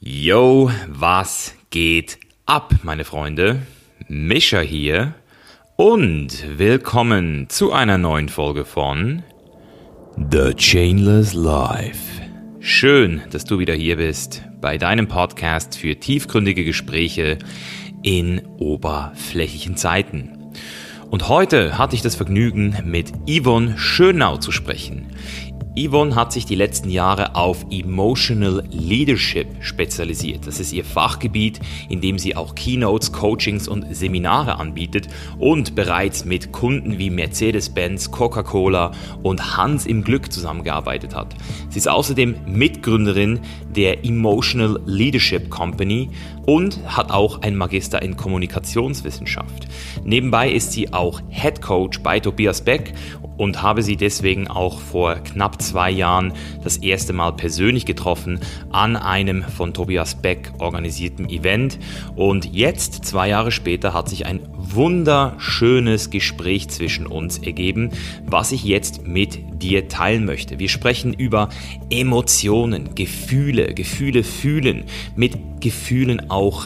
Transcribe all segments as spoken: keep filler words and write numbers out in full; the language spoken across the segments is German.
Yo, was geht ab, meine Freunde? Mischa hier und willkommen zu einer neuen Folge von The Chainless Life. Schön, dass du wieder hier bist bei deinem Podcast für tiefgründige Gespräche in oberflächlichen Zeiten. Und heute hatte ich das Vergnügen, mit Yvonne Schönau zu sprechen. Yvonne hat sich die letzten Jahre auf Emotional Leadership spezialisiert. Das ist ihr Fachgebiet, in dem sie auch Keynotes, Coachings und Seminare anbietet und bereits mit Kunden wie Mercedes-Benz, Coca-Cola und Hans im Glück zusammengearbeitet hat. Sie ist außerdem Mitgründerin der Emotional Leadership Company und hat auch einen Magister in Kommunikationswissenschaft. Nebenbei ist sie auch Head Coach bei Tobias Beck und habe sie deswegen auch vor knapp zwei Jahren das erste Mal persönlich getroffen an einem von Tobias Beck organisierten Event. Und jetzt, zwei Jahre später, hat sich ein wunderschönes Gespräch zwischen uns ergeben, was ich jetzt mit dir teilen möchte. Wir sprechen über Emotionen, Gefühle, Gefühle fühlen, mit Gefühlen auch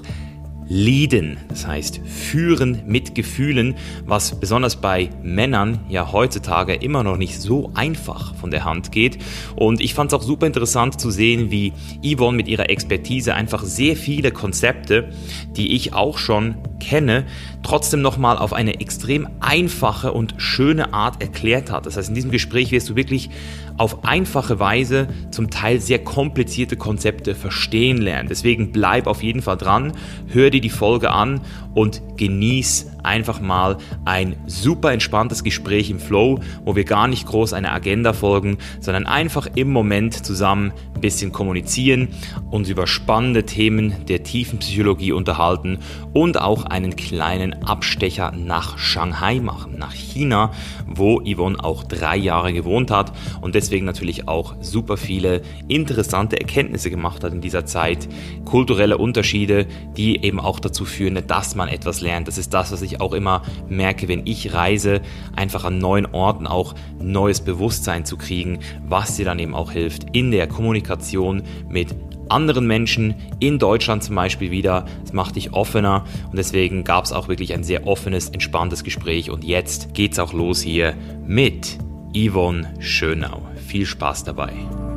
leaden, das heißt führen mit Gefühlen, was besonders bei Männern ja heutzutage immer noch nicht so einfach von der Hand geht. Und ich fand es auch super interessant zu sehen, wie Yvonne mit ihrer Expertise einfach sehr viele Konzepte, die ich auch schon kenne, trotzdem nochmal auf eine extrem einfache und schöne Art erklärt hat. Das heißt, in diesem Gespräch wirst du wirklich auf einfache Weise zum Teil sehr komplizierte Konzepte verstehen lernen. Deswegen bleib auf jeden Fall dran, hör dir die Folge an und genieß einfach mal ein super entspanntes Gespräch im Flow, wo wir gar nicht groß eine Agenda folgen, sondern einfach im Moment zusammen ein bisschen kommunizieren, uns über spannende Themen der tiefen Psychologie unterhalten und auch einen kleinen Abstecher nach Shanghai machen, nach China, wo Yvonne auch drei Jahre gewohnt hat und deswegen natürlich auch super viele interessante Erkenntnisse gemacht hat in dieser Zeit, kulturelle Unterschiede, die eben auch dazu führen, dass man etwas lernt. Das ist das, was ich auch immer merke, wenn ich reise, einfach an neuen Orten auch neues Bewusstsein zu kriegen, was dir dann eben auch hilft in der Kommunikation mit anderen Menschen, in Deutschland zum Beispiel wieder. Es macht dich offener und deswegen gab es auch wirklich ein sehr offenes, entspanntes Gespräch und jetzt geht's auch los hier mit Yvonne Schönau. Viel Spaß dabei.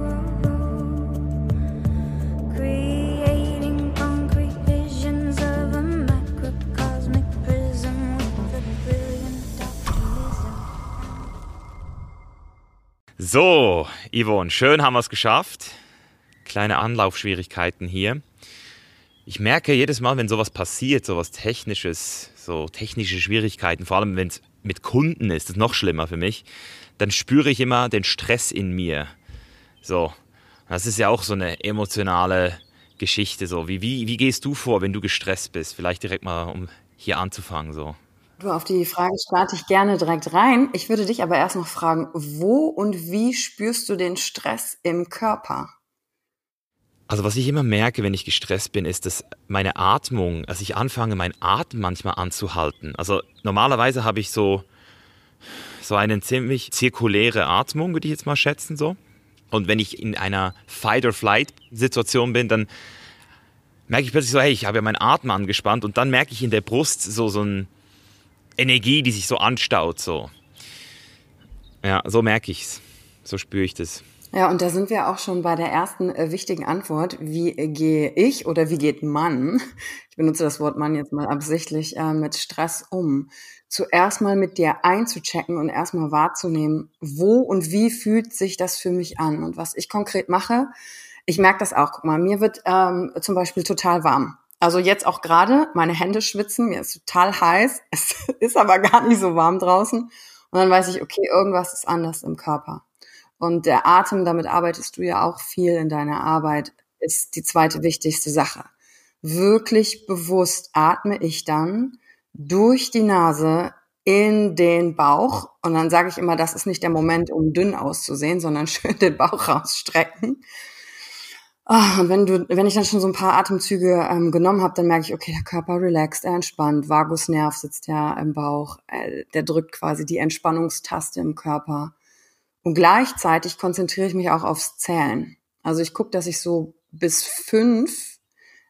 So, Yvonne, schön haben wir es geschafft. Kleine Anlaufschwierigkeiten hier. Ich merke jedes Mal, wenn sowas passiert, sowas Technisches, so technische Schwierigkeiten, vor allem wenn es mit Kunden ist, das ist noch schlimmer für mich, dann spüre ich immer den Stress in mir. So, das ist ja auch so eine emotionale Geschichte. So, wie, wie, wie gehst du vor, wenn du gestresst bist? Vielleicht direkt mal, um hier anzufangen, so. Du, auf die Frage starte ich gerne direkt rein. Ich würde dich aber erst noch fragen, wo und wie spürst du den Stress im Körper? Also was ich immer merke, wenn ich gestresst bin, ist, dass meine Atmung, also ich anfange, meinen Atem manchmal anzuhalten. Also normalerweise habe ich so, so eine ziemlich zirkuläre Atmung, würde ich jetzt mal schätzen, so. Und wenn ich in einer Fight-or-Flight-Situation bin, dann merke ich plötzlich so, hey, ich habe ja meinen Atem angespannt und dann merke ich in der Brust so, so ein Energie, die sich so anstaut, so. Ja, so merke ich's. So spüre ich das. Ja, und da sind wir auch schon bei der ersten äh, wichtigen Antwort. Wie äh, gehe ich oder wie geht man, ich benutze das Wort Mann jetzt mal absichtlich, äh, mit Stress um? Zuerst mal mit dir einzuchecken und erstmal wahrzunehmen, wo und wie fühlt sich das für mich an? Und was ich konkret mache, ich merke das auch. Guck mal, mir wird ähm, zum Beispiel total warm. Also jetzt auch gerade, meine Hände schwitzen, mir ist total heiß, es ist aber gar nicht so warm draußen. Und dann weiß ich, okay, irgendwas ist anders im Körper. Und der Atem, damit arbeitest du ja auch viel in deiner Arbeit, ist die zweite wichtigste Sache. Wirklich bewusst atme ich dann durch die Nase in den Bauch. Und dann sage ich immer, das ist nicht der Moment, um dünn auszusehen, sondern schön den Bauch rausstrecken. Oh, und wenn du, wenn ich dann schon so ein paar Atemzüge ähm, genommen habe, dann merke ich, okay, der Körper relaxt, er entspannt, Vagusnerv sitzt ja im Bauch, äh, der drückt quasi die Entspannungstaste im Körper. Und gleichzeitig konzentriere ich mich auch aufs Zählen. Also ich gucke, dass ich so bis fünf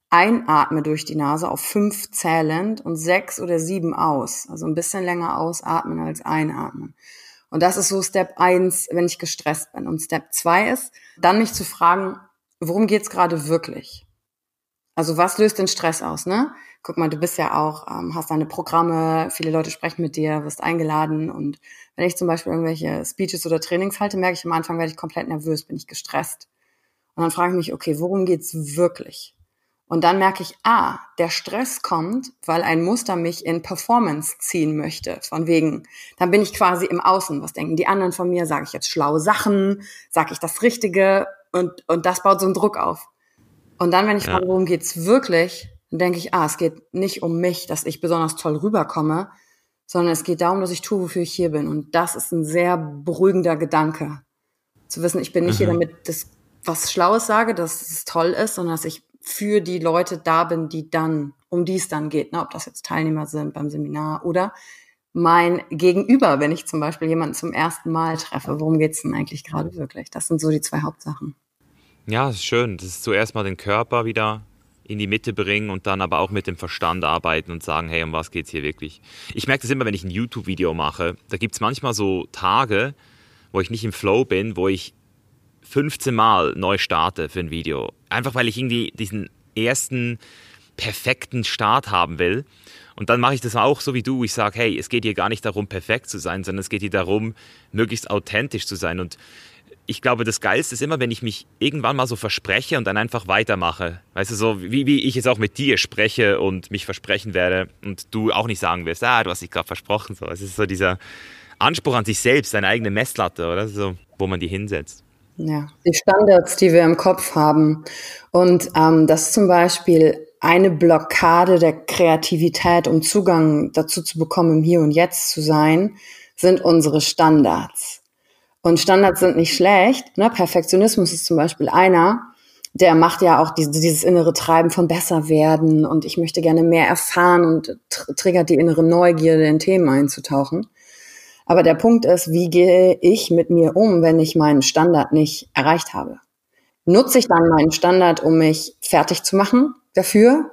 einatme durch die Nase auf fünf zählend und sechs oder sieben aus. Also ein bisschen länger ausatmen als einatmen. Und das ist so Step eins, wenn ich gestresst bin. Und Step zwei ist, dann mich zu fragen, worum geht's gerade wirklich? Also was löst den Stress aus, ne? Guck mal, du bist ja auch, ähm, hast deine Programme, viele Leute sprechen mit dir, wirst eingeladen. Und wenn ich zum Beispiel irgendwelche Speeches oder Trainings halte, merke ich am Anfang, werde ich komplett nervös, bin ich gestresst. Und dann frage ich mich, okay, worum geht's wirklich? Und dann merke ich, ah, der Stress kommt, weil ein Muster mich in Performance ziehen möchte. Von wegen, dann bin ich quasi im Außen. Was denken die anderen von mir? Sage ich jetzt schlaue Sachen? Sage ich das Richtige? Und, und das baut so einen Druck auf. Und dann, wenn ich ja. frage, worum geht's wirklich, dann denke ich, ah, es geht nicht um mich, dass ich besonders toll rüberkomme, sondern es geht darum, dass ich tue, wofür ich hier bin. Und das ist ein sehr beruhigender Gedanke. Zu wissen, ich bin nicht mhm. hier, damit das was Schlaues sage, dass es toll ist, sondern dass ich für die Leute da bin, die dann, um die es dann geht, ne? Ob das jetzt Teilnehmer sind beim Seminar oder mein Gegenüber, wenn ich zum Beispiel jemanden zum ersten Mal treffe. Worum geht's denn eigentlich gerade wirklich? Das sind so die zwei Hauptsachen. Ja, das ist schön. Das ist zuerst mal den Körper wieder in die Mitte bringen und dann aber auch mit dem Verstand arbeiten und sagen, hey, um was geht's hier wirklich? Ich merke das immer, wenn ich ein YouTube-Video mache. Da gibt's manchmal so Tage, wo ich nicht im Flow bin, wo ich fünfzehn Mal neu starte für ein Video. Einfach, weil ich irgendwie diesen ersten perfekten Start haben will. Und dann mache ich das auch so wie du. Ich sage, hey, es geht hier gar nicht darum, perfekt zu sein, sondern es geht hier darum, möglichst authentisch zu sein. Und ich glaube, das Geilste ist immer, wenn ich mich irgendwann mal so verspreche und dann einfach weitermache. Weißt du, so wie, wie ich jetzt auch mit dir spreche und mich versprechen werde und du auch nicht sagen wirst, ah, du hast dich gerade versprochen. So, es ist so dieser Anspruch an sich selbst, seine eigene Messlatte, oder? So, wo man die hinsetzt. Ja, die Standards, die wir im Kopf haben. Und ähm, das ist zum Beispiel eine Blockade der Kreativität, um Zugang dazu zu bekommen, im Hier und Jetzt zu sein, sind unsere Standards. Und Standards sind nicht schlecht. Ne? Perfektionismus ist zum Beispiel einer, der macht ja auch diese, dieses innere Treiben von besser werden und ich möchte gerne mehr erfahren und tr- triggert die innere Neugierde, in Themen einzutauchen. Aber der Punkt ist, wie gehe ich mit mir um, wenn ich meinen Standard nicht erreicht habe? Nutze ich dann meinen Standard, um mich fertig zu machen dafür?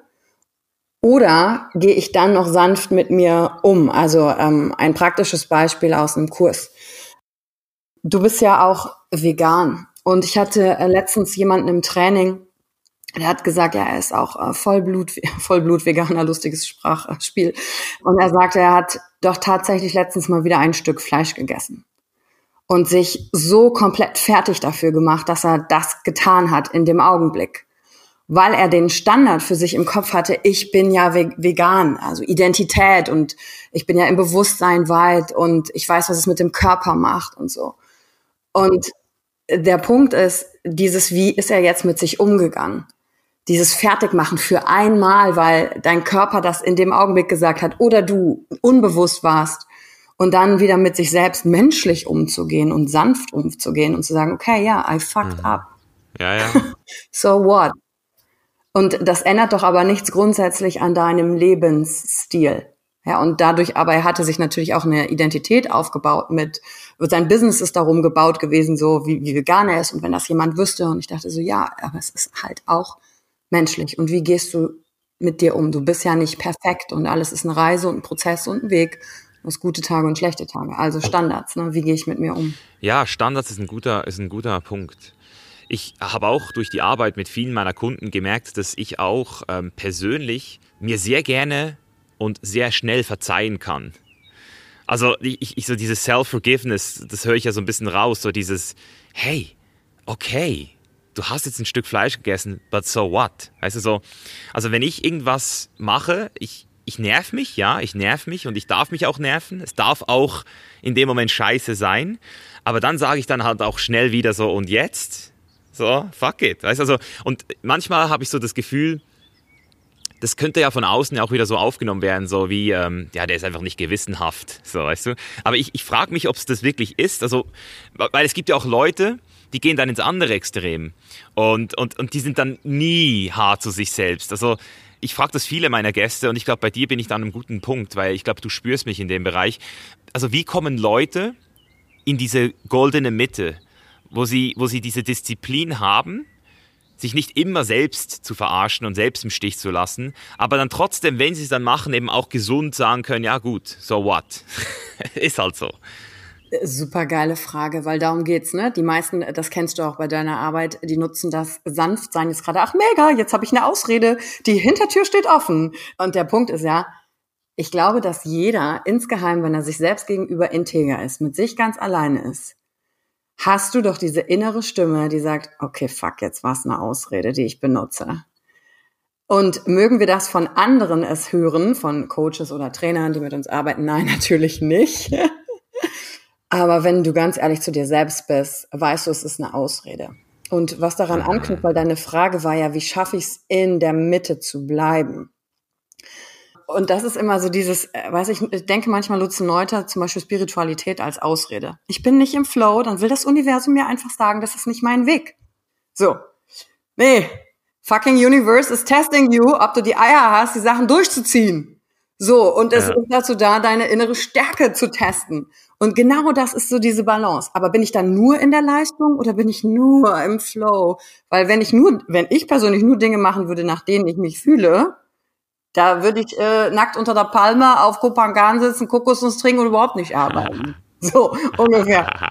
Oder gehe ich dann noch sanft mit mir um? Also ähm, ein praktisches Beispiel aus einem Kurs. Du bist ja auch vegan. Und ich hatte äh, letztens jemanden im Training, der hat gesagt, ja, er ist auch äh, Vollblut, Vollblut-Veganer, lustiges Sprachspiel. Und er sagte, er hat doch tatsächlich letztens mal wieder ein Stück Fleisch gegessen. Und sich so komplett fertig dafür gemacht, dass er das getan hat in dem Augenblick. Weil er den Standard für sich im Kopf hatte, ich bin ja vegan, also Identität und ich bin ja im Bewusstsein weit und ich weiß, was es mit dem Körper macht und so. Und der Punkt ist, dieses Wie ist er jetzt mit sich umgegangen? Dieses Fertigmachen für einmal, weil dein Körper das in dem Augenblick gesagt hat oder du unbewusst warst und dann wieder mit sich selbst menschlich umzugehen und sanft umzugehen und zu sagen, okay, ja, I fucked Mhm. up. Ja, ja. So what? Und das ändert doch aber nichts grundsätzlich an deinem Lebensstil. Ja, und dadurch, aber er hatte sich natürlich auch eine Identität aufgebaut mit, sein Business ist darum gebaut gewesen, so wie, wie vegan er ist und wenn das jemand wüsste. Und ich dachte so, ja, aber es ist halt auch menschlich. Und wie gehst du mit dir um? Du bist ja nicht perfekt und alles ist eine Reise und ein Prozess und ein Weg. Du hast gute Tage und schlechte Tage. Also Standards, ne? Wie gehe ich mit mir um? Ja, Standards ist ein guter, ist ein guter Punkt. Ich habe auch durch die Arbeit mit vielen meiner Kunden gemerkt, dass ich auch ähm, persönlich mir sehr gerne und sehr schnell verzeihen kann. Also ich, ich so dieses Self-Forgiveness, das höre ich ja so ein bisschen raus, so dieses, hey, okay, du hast jetzt ein Stück Fleisch gegessen, but so what? Weißt du so, also wenn ich irgendwas mache, ich, ich nerv mich, ja, ich nerv mich und ich darf mich auch nerven. Es darf auch in dem Moment scheiße sein, aber dann sage ich dann halt auch schnell wieder so, und jetzt? So, fuck it. Weißt du, also, und manchmal habe ich so das Gefühl, das könnte ja von außen ja auch wieder so aufgenommen werden, so wie, ähm, ja, der ist einfach nicht gewissenhaft, so, weißt du. Aber ich, ich frage mich, ob es das wirklich ist, also, weil es gibt ja auch Leute, die gehen dann ins andere Extrem und, und, und die sind dann nie hart zu sich selbst. Also, ich frage das viele meiner Gäste und ich glaube, bei dir bin ich da an einem guten Punkt, weil ich glaube, du spürst mich in dem Bereich. Also, wie kommen Leute in diese goldene Mitte, wo sie, wo sie diese Disziplin haben, sich nicht immer selbst zu verarschen und selbst im Stich zu lassen, aber dann trotzdem, wenn sie es dann machen, eben auch gesund sagen können, ja gut, so what? Ist halt so. Super geile Frage, weil darum geht's, ne? Die meisten, das kennst du auch bei deiner Arbeit, die nutzen das Sanftsein jetzt gerade, ach mega, jetzt habe ich eine Ausrede, die Hintertür steht offen. Und der Punkt ist ja, ich glaube, dass jeder insgeheim, wenn er sich selbst gegenüber integer ist, mit sich ganz alleine ist, hast du doch diese innere Stimme, die sagt, okay, fuck, jetzt war es eine Ausrede, die ich benutze. Und mögen wir das von anderen es hören, von Coaches oder Trainern, die mit uns arbeiten? Nein, natürlich nicht. Aber wenn du ganz ehrlich zu dir selbst bist, weißt du, es ist eine Ausrede. Und was daran anknüpft, weil deine Frage war ja, wie schaffe ich es, in der Mitte zu bleiben? Und das ist immer so dieses, weiß ich, ich denke manchmal nutzen Leute zum Beispiel Spiritualität als Ausrede. Ich bin nicht im Flow, dann will das Universum mir einfach sagen, das ist nicht mein Weg. So. Nee. Fucking Universe is testing you, ob du die Eier hast, die Sachen durchzuziehen. So. Und es ja. ist dazu da, deine innere Stärke zu testen. Und genau das ist so diese Balance. Aber bin ich dann nur in der Leistung oder bin ich nur im Flow? Weil wenn ich nur, wenn ich persönlich nur Dinge machen würde, nach denen ich mich fühle, da würde ich äh, nackt unter der Palme auf Kopangan sitzen, Kokosnuss trinken und überhaupt nicht arbeiten. So, ungefähr.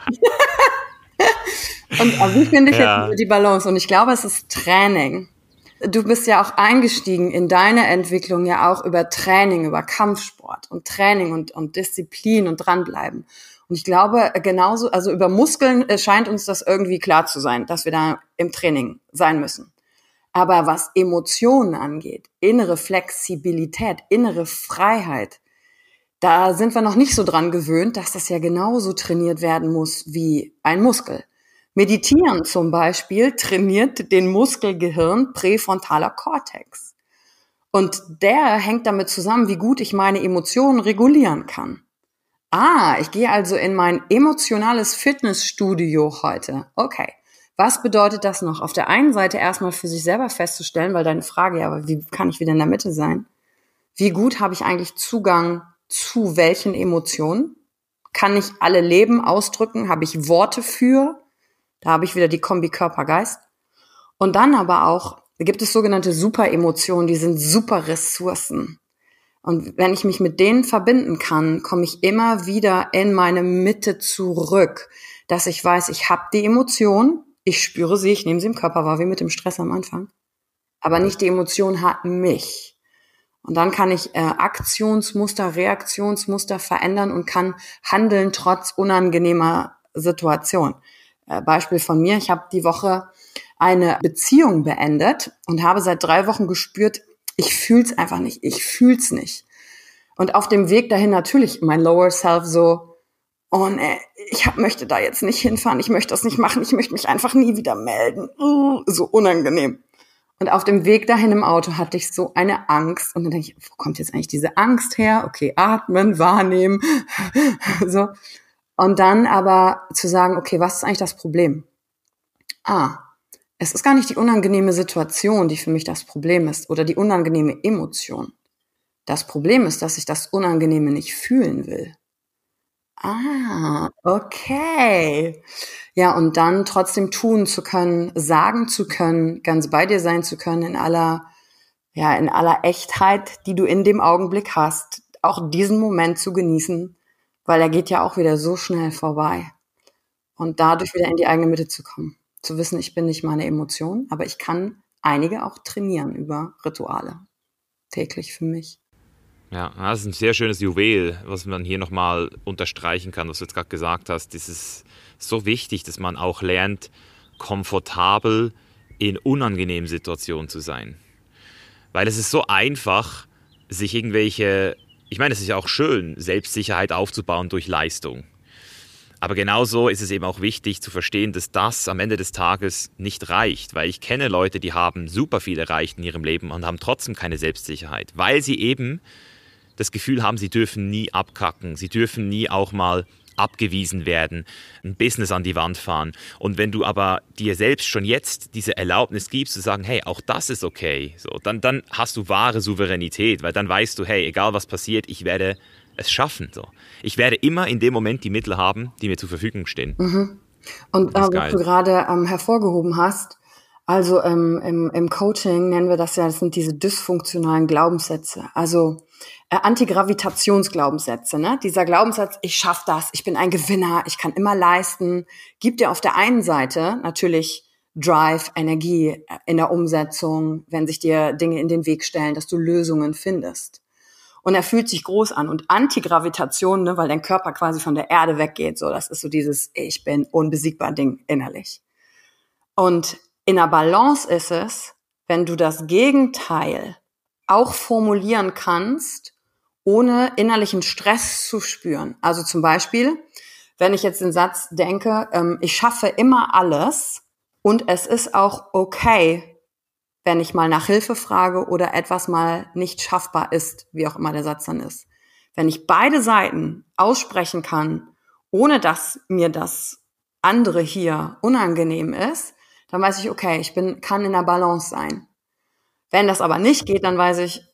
Und also wie finde ich ja. jetzt die Balance? Und ich glaube, es ist Training. Du bist ja auch eingestiegen in deine Entwicklung ja auch über Training, über Kampfsport und Training und, und Disziplin und dranbleiben. Und ich glaube, genauso, also über Muskeln scheint uns das irgendwie klar zu sein, dass wir da im Training sein müssen. Aber was Emotionen angeht, innere Flexibilität, innere Freiheit, da sind wir noch nicht so dran gewöhnt, dass das ja genauso trainiert werden muss wie ein Muskel. Meditieren zum Beispiel trainiert den Muskelgehirn präfrontaler Kortex. Und der hängt damit zusammen, wie gut ich meine Emotionen regulieren kann. Ah, ich gehe also in mein emotionales Fitnessstudio heute. Okay. Was bedeutet das noch? Auf der einen Seite erstmal für sich selber festzustellen, weil deine Frage ja, aber wie kann ich wieder in der Mitte sein? Wie gut habe ich eigentlich Zugang zu welchen Emotionen? Kann ich alle Leben ausdrücken? Habe ich Worte für? Da habe ich wieder die Kombi Körper-Geist. Und dann aber auch, da gibt es sogenannte Superemotionen, die sind super Ressourcen. Und wenn ich mich mit denen verbinden kann, komme ich immer wieder in meine Mitte zurück, dass ich weiß, ich habe die Emotion, ich spüre sie, ich nehme sie im Körper wahr, wie mit dem Stress am Anfang. Aber nicht die Emotion hat mich. Und dann kann ich äh, Aktionsmuster, Reaktionsmuster verändern und kann handeln trotz unangenehmer Situation. Äh, Beispiel von mir, ich habe die Woche eine Beziehung beendet und habe seit drei Wochen gespürt, ich fühl's einfach nicht, ich fühl's nicht. Und auf dem Weg dahin natürlich mein Lower Self so, oh nee, ich hab, möchte da jetzt nicht hinfahren, ich möchte das nicht machen, ich möchte mich einfach nie wieder melden. Uh, so unangenehm. Und auf dem Weg dahin im Auto hatte ich so eine Angst. Und dann denke ich, wo kommt jetzt eigentlich diese Angst her? Okay, atmen, wahrnehmen. so. Und dann aber zu sagen, okay, was ist eigentlich das Problem? Ah, es ist gar nicht die unangenehme Situation, die für mich das Problem ist, oder die unangenehme Emotion. Das Problem ist, dass ich das Unangenehme nicht fühlen will. Ah, okay. Ja, und dann trotzdem tun zu können, sagen zu können, ganz bei dir sein zu können in aller, ja, in aller Echtheit, die du in dem Augenblick hast, auch diesen Moment zu genießen, weil er geht ja auch wieder so schnell vorbei. Und dadurch wieder in die eigene Mitte zu kommen. Zu wissen, ich bin nicht meine Emotion, aber ich kann einige auch trainieren über Rituale. Täglich für mich. Ja, das ist ein sehr schönes Juwel, was man hier nochmal unterstreichen kann, was du jetzt gerade gesagt hast. Das ist so wichtig, dass man auch lernt, komfortabel in unangenehmen Situationen zu sein. Weil es ist so einfach, sich irgendwelche, ich meine, es ist ja auch schön, Selbstsicherheit aufzubauen durch Leistung. Aber genauso ist es eben auch wichtig zu verstehen, dass das am Ende des Tages nicht reicht. Weil ich kenne Leute, die haben super viel erreicht in ihrem Leben und haben trotzdem keine Selbstsicherheit. Weil sie eben das Gefühl haben, sie dürfen nie abkacken. Sie dürfen nie auch mal abgewiesen werden, ein Business an die Wand fahren. Und wenn du aber dir selbst schon jetzt diese Erlaubnis gibst, zu sagen, hey, auch das ist okay, so, dann, dann hast du wahre Souveränität. Weil dann weißt du, hey, egal was passiert, ich werde es schaffen. So. Ich werde immer in dem Moment die Mittel haben, die mir zur Verfügung stehen. Mhm. Und äh, was du gerade ähm, hervorgehoben hast, Also ähm, im, im Coaching nennen wir das ja, das sind diese dysfunktionalen Glaubenssätze, also äh, Antigravitationsglaubenssätze. Ne? Dieser Glaubenssatz, ich schaffe das, ich bin ein Gewinner, ich kann immer leisten, gibt dir auf der einen Seite natürlich Drive, Energie in der Umsetzung, wenn sich dir Dinge in den Weg stellen, dass du Lösungen findest. Und er fühlt sich groß an. Und Antigravitation, ne, weil dein Körper quasi von der Erde weggeht, so, das ist so dieses Ich bin unbesiegbar Ding innerlich. Und in der Balance ist es, wenn du das Gegenteil auch formulieren kannst, ohne innerlichen Stress zu spüren. Also zum Beispiel, wenn ich jetzt den Satz denke, ähm, ich schaffe immer alles und es ist auch okay, wenn ich mal nach Hilfe frage oder etwas mal nicht schaffbar ist, wie auch immer der Satz dann ist. Wenn ich beide Seiten aussprechen kann, ohne dass mir das andere hier unangenehm ist, dann weiß ich, okay, ich bin, kann in der Balance sein. Wenn das aber nicht geht, dann weiß ich,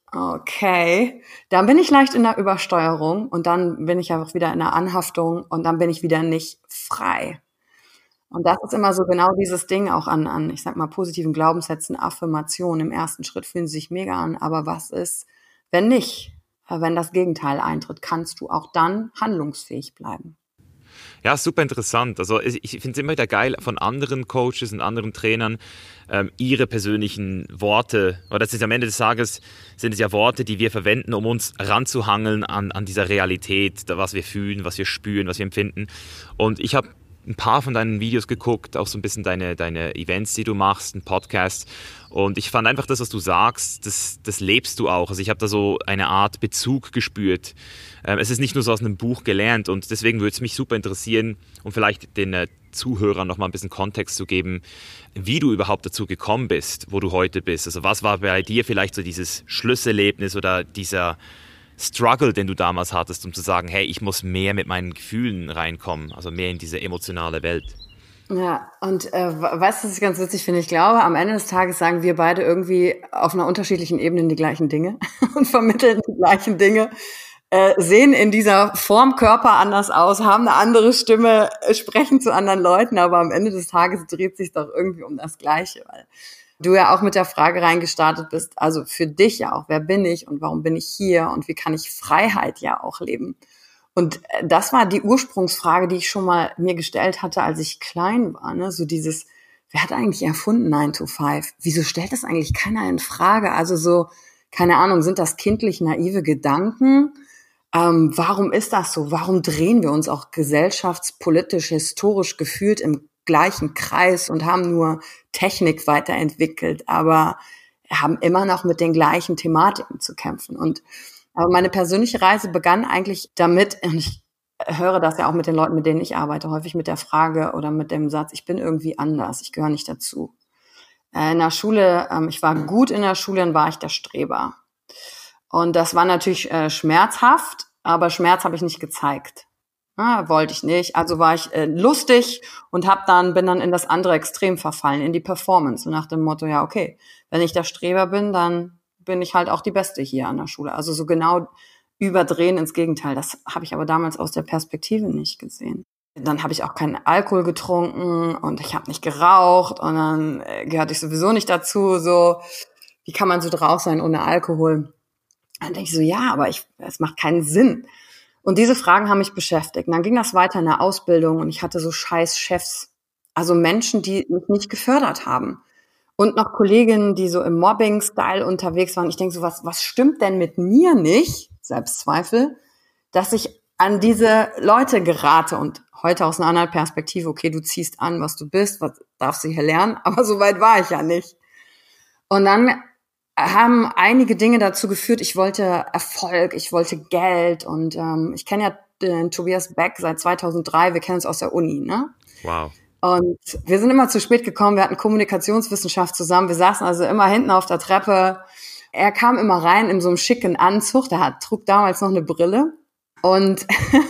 okay, dann bin ich leicht in der Übersteuerung und dann bin ich einfach wieder in der Anhaftung und dann bin ich wieder nicht frei. Und das ist immer so genau dieses Ding auch an, an, ich sag mal, positiven Glaubenssätzen, Affirmationen. Im ersten Schritt fühlen sie sich mega an, aber was ist, wenn nicht? Wenn das Gegenteil eintritt, kannst du auch dann handlungsfähig bleiben. Ja, super interessant. Also ich finde es immer wieder geil von anderen Coaches und anderen Trainern, ähm, ihre persönlichen Worte, oder das ist am Ende des Tages, sind es ja Worte, die wir verwenden, um uns ranzuhangeln an, an dieser Realität, was wir fühlen, was wir spüren, was wir empfinden. Und ich habe ein paar von deinen Videos geguckt, auch so ein bisschen deine, deine Events, die du machst, ein Podcast. Und ich fand einfach das, was du sagst, das, das lebst du auch. Also ich habe da so eine Art Bezug gespürt. Ähm, es ist nicht nur so aus einem Buch gelernt und deswegen würde es mich super interessieren, um vielleicht den äh, Zuhörern noch mal ein bisschen Kontext zu geben, wie du überhaupt dazu gekommen bist, wo du heute bist. Also was war bei dir vielleicht so dieses Schlüsselerlebnis oder dieser Struggle, den du damals hattest, um zu sagen, hey, ich muss mehr mit meinen Gefühlen reinkommen, also mehr in diese emotionale Welt. Ja, und äh, weißt du, was ich ganz witzig finde? Ich glaube, am Ende des Tages sagen wir beide irgendwie auf einer unterschiedlichen Ebene die gleichen Dinge und vermitteln die gleichen Dinge, äh, sehen in dieser Form Körper anders aus, haben eine andere Stimme, sprechen zu anderen Leuten, aber am Ende des Tages dreht sich doch irgendwie um das Gleiche, weil du ja auch mit der Frage reingestartet bist, also für dich ja auch, wer bin ich und warum bin ich hier und wie kann ich Freiheit ja auch leben? Und das war die Ursprungsfrage, die ich schon mal mir gestellt hatte, als ich klein war, ne? So dieses, wer hat eigentlich erfunden nine to five? Wieso stellt das eigentlich keiner in Frage? Also so, keine Ahnung, sind das kindlich naive Gedanken? Ähm, warum ist das so? Warum drehen wir uns auch gesellschaftspolitisch, historisch gefühlt im gleichen Kreis und haben nur Technik weiterentwickelt, aber haben immer noch mit den gleichen Thematiken zu kämpfen. Und aber meine persönliche Reise begann eigentlich damit, und ich höre das ja auch mit den Leuten, mit denen ich arbeite, häufig mit der Frage oder mit dem Satz, ich bin irgendwie anders, ich gehöre nicht dazu. In der Schule, ich war gut in der Schule, dann war ich der Streber. Und das war natürlich äh, schmerzhaft, aber Schmerz habe ich nicht gezeigt. Ja, wollte ich nicht. Also war ich äh, lustig und hab dann bin dann in das andere Extrem verfallen, in die Performance. Und nach dem Motto, ja, okay, wenn ich der Streber bin, dann bin ich halt auch die Beste hier an der Schule. Also so genau überdrehen ins Gegenteil. Das habe ich aber damals aus der Perspektive nicht gesehen. Dann habe ich auch keinen Alkohol getrunken und ich habe nicht geraucht und dann äh, gehörte ich sowieso nicht dazu. So, wie kann man so drauf sein ohne Alkohol? Dann denke ich so, ja, aber ich, es macht keinen Sinn. Und diese Fragen haben mich beschäftigt. Und dann ging das weiter in der Ausbildung und ich hatte so scheiß Chefs, also Menschen, die mich nicht gefördert haben. Und noch Kolleginnen, die so im Mobbing-Style unterwegs waren. Ich denke so, was, was stimmt denn mit mir nicht? Selbstzweifel, dass ich an diese Leute gerate und heute aus einer anderen Perspektive, okay, du ziehst an, was du bist, was darfst du hier lernen, aber so weit war ich ja nicht. Und dann haben einige Dinge dazu geführt, ich wollte Erfolg, ich wollte Geld und ähm, ich kenne ja den Tobias Beck seit zweitausenddrei, wir kennen uns aus der Uni, ne? Wow. Und wir sind immer zu spät gekommen, wir hatten Kommunikationswissenschaft zusammen, wir saßen also immer hinten auf der Treppe. Er kam immer rein in so einem schicken Anzug, der hat, trug damals noch eine Brille und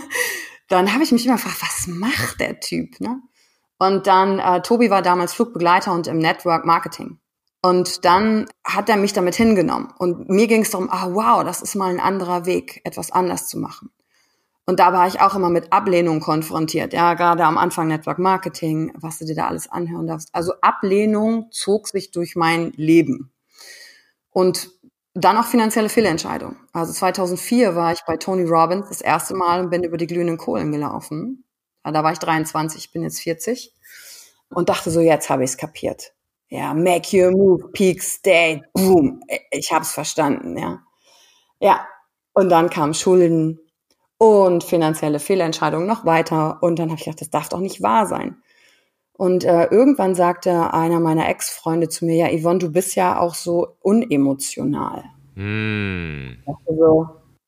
dann habe ich mich immer gefragt, was macht der Typ, ne? Und dann, äh, Tobi war damals Flugbegleiter und im Network Marketing. Und dann hat er mich damit hingenommen. Und mir ging es darum, ah wow, das ist mal ein anderer Weg, etwas anders zu machen. Und da war ich auch immer mit Ablehnung konfrontiert. Ja, gerade am Anfang Network Marketing, was du dir da alles anhören darfst. Also Ablehnung zog sich durch mein Leben. Und dann auch finanzielle Fehlentscheidungen. Also zweitausendvier war ich bei Tony Robbins das erste Mal und bin über die glühenden Kohlen gelaufen. Da war ich dreiundzwanzig, ich bin jetzt vierzig. Und dachte so, jetzt habe ich es kapiert. Ja, make your move, peak, stay, boom. Ich habe es verstanden, ja. Ja, und dann kamen Schulden und finanzielle Fehlentscheidungen noch weiter. Und dann habe ich gedacht, das darf doch nicht wahr sein. Und äh, irgendwann sagte einer meiner Ex-Freunde zu mir, ja, Yvonne, du bist ja auch so unemotional. Mm. Ich dachte so,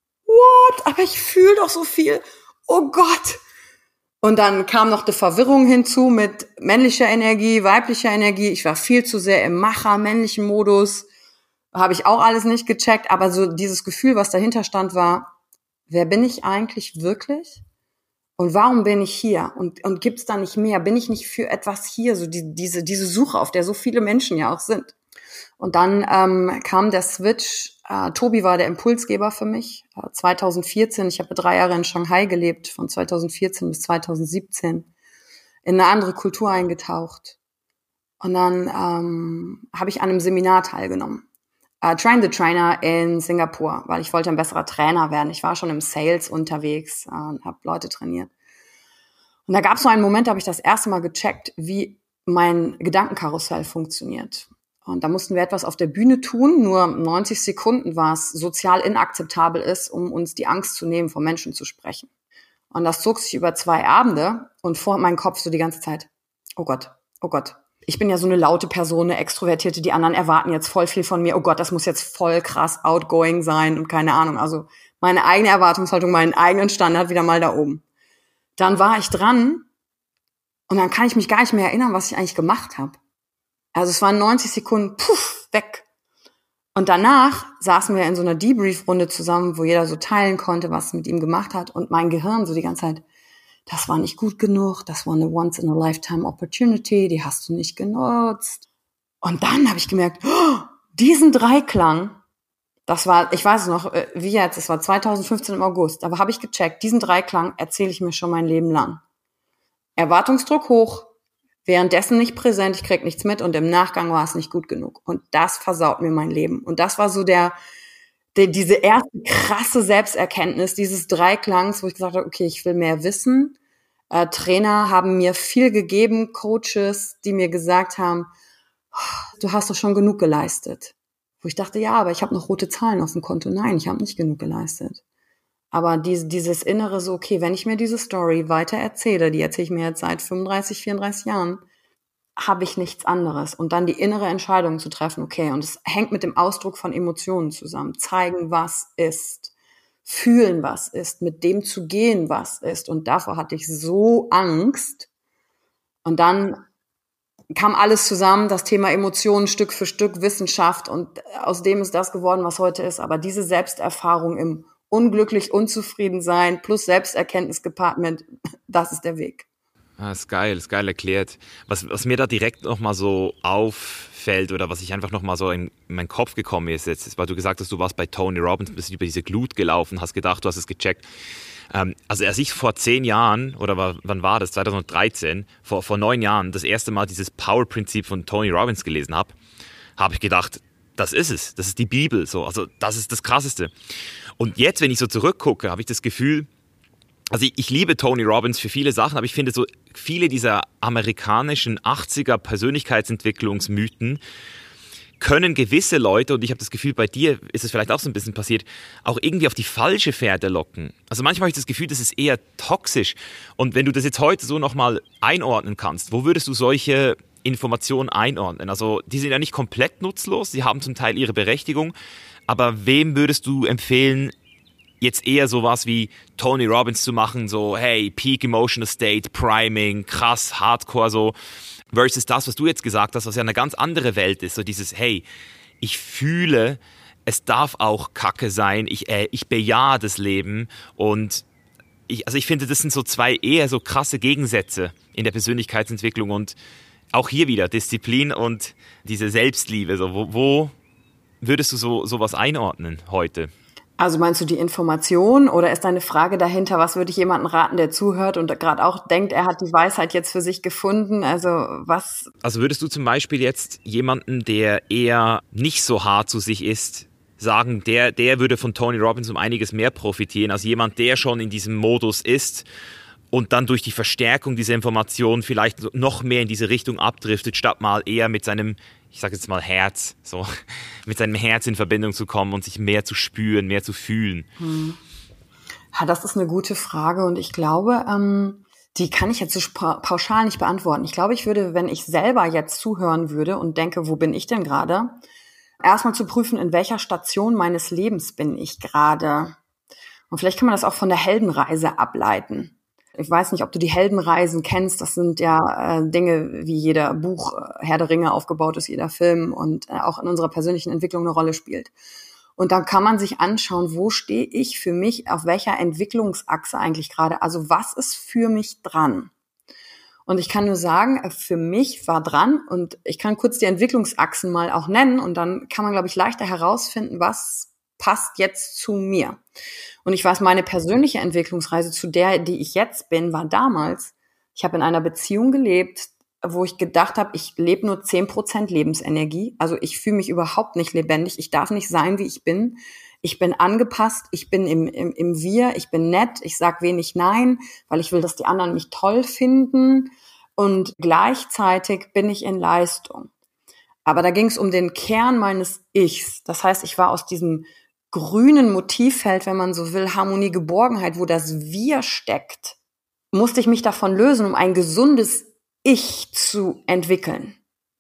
what? Aber ich fühle doch so viel. Oh Gott. Und dann kam noch die Verwirrung hinzu mit männlicher Energie, weiblicher Energie. Ich war viel zu sehr im Macher, männlichen Modus. Habe ich auch alles nicht gecheckt. Aber so dieses Gefühl, was dahinter stand, war, wer bin ich eigentlich wirklich? Und warum bin ich hier? Und, und gibt's da nicht mehr? Bin ich nicht für etwas hier? So die, diese, diese Suche, auf der so viele Menschen ja auch sind. Und dann ähm, kam der Switch. Äh, Tobi war der Impulsgeber für mich. Äh, zweitausendvierzehn, ich habe drei Jahre in Shanghai gelebt, von zweitausendvierzehn bis zweitausendsiebzehn, in eine andere Kultur eingetaucht. Und dann ähm, habe ich an einem Seminar teilgenommen. Uh, Train the Trainer in Singapur, weil ich wollte ein besserer Trainer werden. Ich war schon im Sales unterwegs uh, und habe Leute trainiert. Und da gab es so einen Moment, da habe ich das erste Mal gecheckt, wie mein Gedankenkarussell funktioniert. Und da mussten wir etwas auf der Bühne tun, nur neunzig Sekunden, was sozial inakzeptabel ist, um uns die Angst zu nehmen, vor Menschen zu sprechen. Und das zog sich über zwei Abende und vor meinem Kopf so die ganze Zeit, oh Gott, oh Gott. Ich bin ja so eine laute Person, eine Extrovertierte, die anderen erwarten jetzt voll viel von mir. Oh Gott, das muss jetzt voll krass outgoing sein und keine Ahnung. Also meine eigene Erwartungshaltung, meinen eigenen Standard wieder mal da oben. Dann war ich dran und dann kann ich mich gar nicht mehr erinnern, was ich eigentlich gemacht habe. Also es waren neunzig Sekunden, puff, weg. Und danach saßen wir in so einer Debrief-Runde zusammen, wo jeder so teilen konnte, was es mit ihm gemacht hat. Und mein Gehirn so die ganze Zeit, das war nicht gut genug, das war eine Once-in-a-Lifetime-Opportunity, die hast du nicht genutzt. Und dann habe ich gemerkt, oh, diesen Dreiklang, das war, ich weiß es noch, wie jetzt, es war zweitausendfünfzehn im August, aber habe ich gecheckt, diesen Dreiklang erzähle ich mir schon mein Leben lang. Erwartungsdruck hoch, währenddessen nicht präsent, ich krieg nichts mit und im Nachgang war es nicht gut genug. Und das versaut mir mein Leben. Und das war so der, der diese erste krasse Selbsterkenntnis dieses Dreiklangs, wo ich gesagt habe, okay, ich will mehr wissen. Äh, Trainer haben mir viel gegeben, Coaches, die mir gesagt haben, oh, du hast doch schon genug geleistet. Wo ich dachte, ja, aber ich habe noch rote Zahlen auf dem Konto. Nein, ich habe nicht genug geleistet. Aber diese, dieses Innere so, okay, wenn ich mir diese Story weiter erzähle, die erzähle ich mir jetzt seit fünfunddreißig, vierunddreißig Jahren, habe ich nichts anderes. Und dann die innere Entscheidung zu treffen, okay, und es hängt mit dem Ausdruck von Emotionen zusammen. Zeigen, was ist. Fühlen, was ist. Mit dem zu gehen, was ist. Und davor hatte ich so Angst. Und dann kam alles zusammen, das Thema Emotionen Stück für Stück, Wissenschaft. Und aus dem ist das geworden, was heute ist. Aber diese Selbsterfahrung im unglücklich, unzufrieden sein plus Selbsterkenntnis gepaart mit, das ist der Weg. Ah, ist geil, ist geil erklärt. Was, was mir da direkt nochmal so auffällt oder was ich einfach nochmal so in, in meinen Kopf gekommen ist, jetzt, ist, weil du gesagt hast, du warst bei Tony Robbins, bist über diese Glut gelaufen, hast gedacht, du hast es gecheckt. Ähm, also als ich vor zehn Jahren, oder war, wann war das, zweitausenddreizehn, vor, vor neun Jahren, das erste Mal dieses Power-Prinzip von Tony Robbins gelesen habe, habe ich gedacht, das ist es, das ist die Bibel, so, also das ist das Krasseste. Und jetzt, wenn ich so zurückgucke, habe ich das Gefühl, also ich, ich liebe Tony Robbins für viele Sachen, aber ich finde so viele dieser amerikanischen achtziger Persönlichkeitsentwicklungsmythen können gewisse Leute, und ich habe das Gefühl, bei dir ist es vielleicht auch so ein bisschen passiert, auch irgendwie auf die falsche Fährte locken. Also manchmal habe ich das Gefühl, das ist eher toxisch. Und wenn du das jetzt heute so nochmal einordnen kannst, wo würdest du solche Informationen einordnen? Also die sind ja nicht komplett nutzlos, sie haben zum Teil ihre Berechtigung, aber wem würdest du empfehlen, jetzt eher sowas wie Tony Robbins zu machen, so hey, Peak Emotional State, Priming, krass, Hardcore so, versus das, was du jetzt gesagt hast, was ja eine ganz andere Welt ist, so dieses hey, ich fühle, es darf auch Kacke sein, ich, äh, ich bejahe das Leben und ich, also ich finde, das sind so zwei eher so krasse Gegensätze in der Persönlichkeitsentwicklung und auch hier wieder Disziplin und diese Selbstliebe, so wo, wo würdest du so sowas einordnen heute? Also meinst du die Information oder ist deine Frage dahinter, was würde ich jemandem raten, der zuhört und gerade auch denkt, er hat die Weisheit jetzt für sich gefunden? Also was? Also würdest du zum Beispiel jetzt jemanden, der eher nicht so hart zu sich ist, sagen, der, der würde von Tony Robbins um einiges mehr profitieren als jemand, der schon in diesem Modus ist und dann durch die Verstärkung dieser Information vielleicht noch mehr in diese Richtung abdriftet, statt mal eher mit seinem, ich sage jetzt mal Herz, so mit seinem Herz in Verbindung zu kommen und sich mehr zu spüren, mehr zu fühlen? Hm. Ja, das ist eine gute Frage und ich glaube, ähm, die kann ich jetzt so pauschal nicht beantworten. Ich glaube, ich würde, wenn ich selber jetzt zuhören würde und denke, wo bin ich denn gerade, erstmal zu prüfen, in welcher Station meines Lebens bin ich gerade. Und vielleicht kann man das auch von der Heldenreise ableiten. Ich weiß nicht, ob du die Heldenreisen kennst. Das sind ja äh, Dinge, wie jeder Buch äh, Herr der Ringe aufgebaut ist, jeder Film und äh, auch in unserer persönlichen Entwicklung eine Rolle spielt. Und dann kann man sich anschauen, wo stehe ich für mich, auf welcher Entwicklungsachse eigentlich gerade. Also was ist für mich dran? Und ich kann nur sagen, für mich war dran, und ich kann kurz die Entwicklungsachsen mal auch nennen, und dann kann man, glaube ich, leichter herausfinden, was passt jetzt zu mir. Und ich weiß, meine persönliche Entwicklungsreise zu der, die ich jetzt bin, war damals, ich habe in einer Beziehung gelebt, wo ich gedacht habe, ich lebe nur zehn Prozent Lebensenergie. Also ich fühle mich überhaupt nicht lebendig. Ich darf nicht sein, wie ich bin. Ich bin angepasst, ich bin im, im, im Wir, ich bin nett, ich sag wenig Nein, weil ich will, dass die anderen mich toll finden. Und gleichzeitig bin ich in Leistung. Aber da ging es um den Kern meines Ichs. Das heißt, ich war aus diesem grünen Motivfeld, wenn man so will, Harmonie, Geborgenheit, wo das Wir steckt, musste ich mich davon lösen, um ein gesundes Ich zu entwickeln.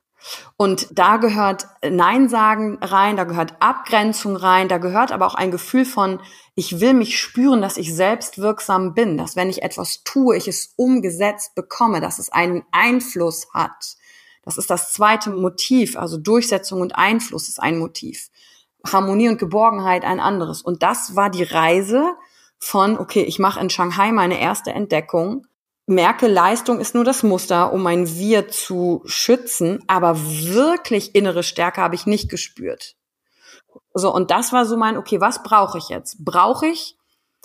Und da gehört Nein sagen rein, da gehört Abgrenzung rein, da gehört aber auch ein Gefühl von, ich will mich spüren, dass ich selbst wirksam bin, dass wenn ich etwas tue, ich es umgesetzt bekomme, dass es einen Einfluss hat. Das ist das zweite Motiv, also Durchsetzung und Einfluss ist ein Motiv. Harmonie und Geborgenheit ein anderes. Und das war die Reise von, okay, ich mache in Shanghai meine erste Entdeckung, merke, Leistung ist nur das Muster, um mein Wir zu schützen, aber wirklich innere Stärke habe ich nicht gespürt. So, und das war so mein, okay, was brauche ich jetzt? Brauche ich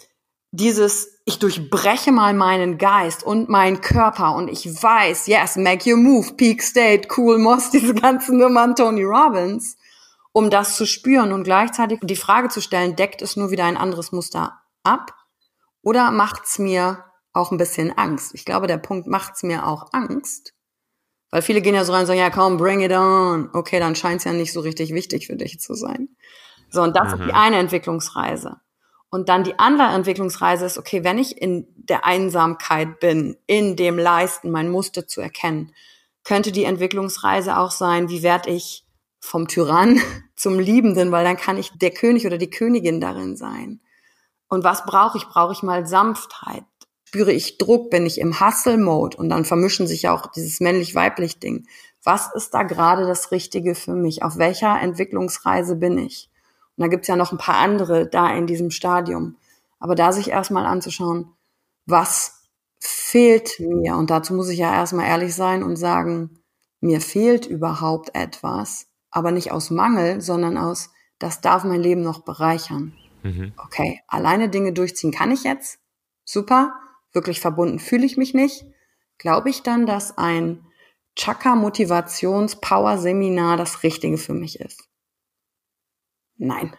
dieses, ich durchbreche mal meinen Geist und meinen Körper und ich weiß, yes, make your move, Peak State, Cool Moss, diese ganzen Nummern, Tony Robbins, um das zu spüren und gleichzeitig die Frage zu stellen, deckt es nur wieder ein anderes Muster ab oder macht's mir auch ein bisschen Angst? Ich glaube, der Punkt macht's mir auch Angst, weil viele gehen ja so rein und sagen, ja komm, bring it on. Okay, dann scheint's ja nicht so richtig wichtig für dich zu sein. So, und das mhm. ist die eine Entwicklungsreise. Und dann die andere Entwicklungsreise ist, okay, wenn ich in der Einsamkeit bin, in dem Leisten, mein Muster zu erkennen, könnte die Entwicklungsreise auch sein, wie werde ich vom Tyrann zum Liebenden, weil dann kann ich der König oder die Königin darin sein. Und was brauche ich? Brauche ich mal Sanftheit? Spüre ich Druck? Bin ich im Hustle-Mode? Und dann vermischen sich ja auch dieses männlich-weiblich-Ding. Was ist da gerade das Richtige für mich? Auf welcher Entwicklungsreise bin ich? Und da gibt's ja noch ein paar andere da in diesem Stadium. Aber da sich erstmal anzuschauen, was fehlt mir? Und dazu muss ich ja erstmal ehrlich sein und sagen, mir fehlt überhaupt etwas, aber nicht aus Mangel, sondern aus, das darf mein Leben noch bereichern. Mhm. Okay, alleine Dinge durchziehen kann ich jetzt. Super, wirklich verbunden fühle ich mich nicht. Glaube ich dann, dass ein Chakra-Motivations-Power-Seminar das Richtige für mich ist? Nein.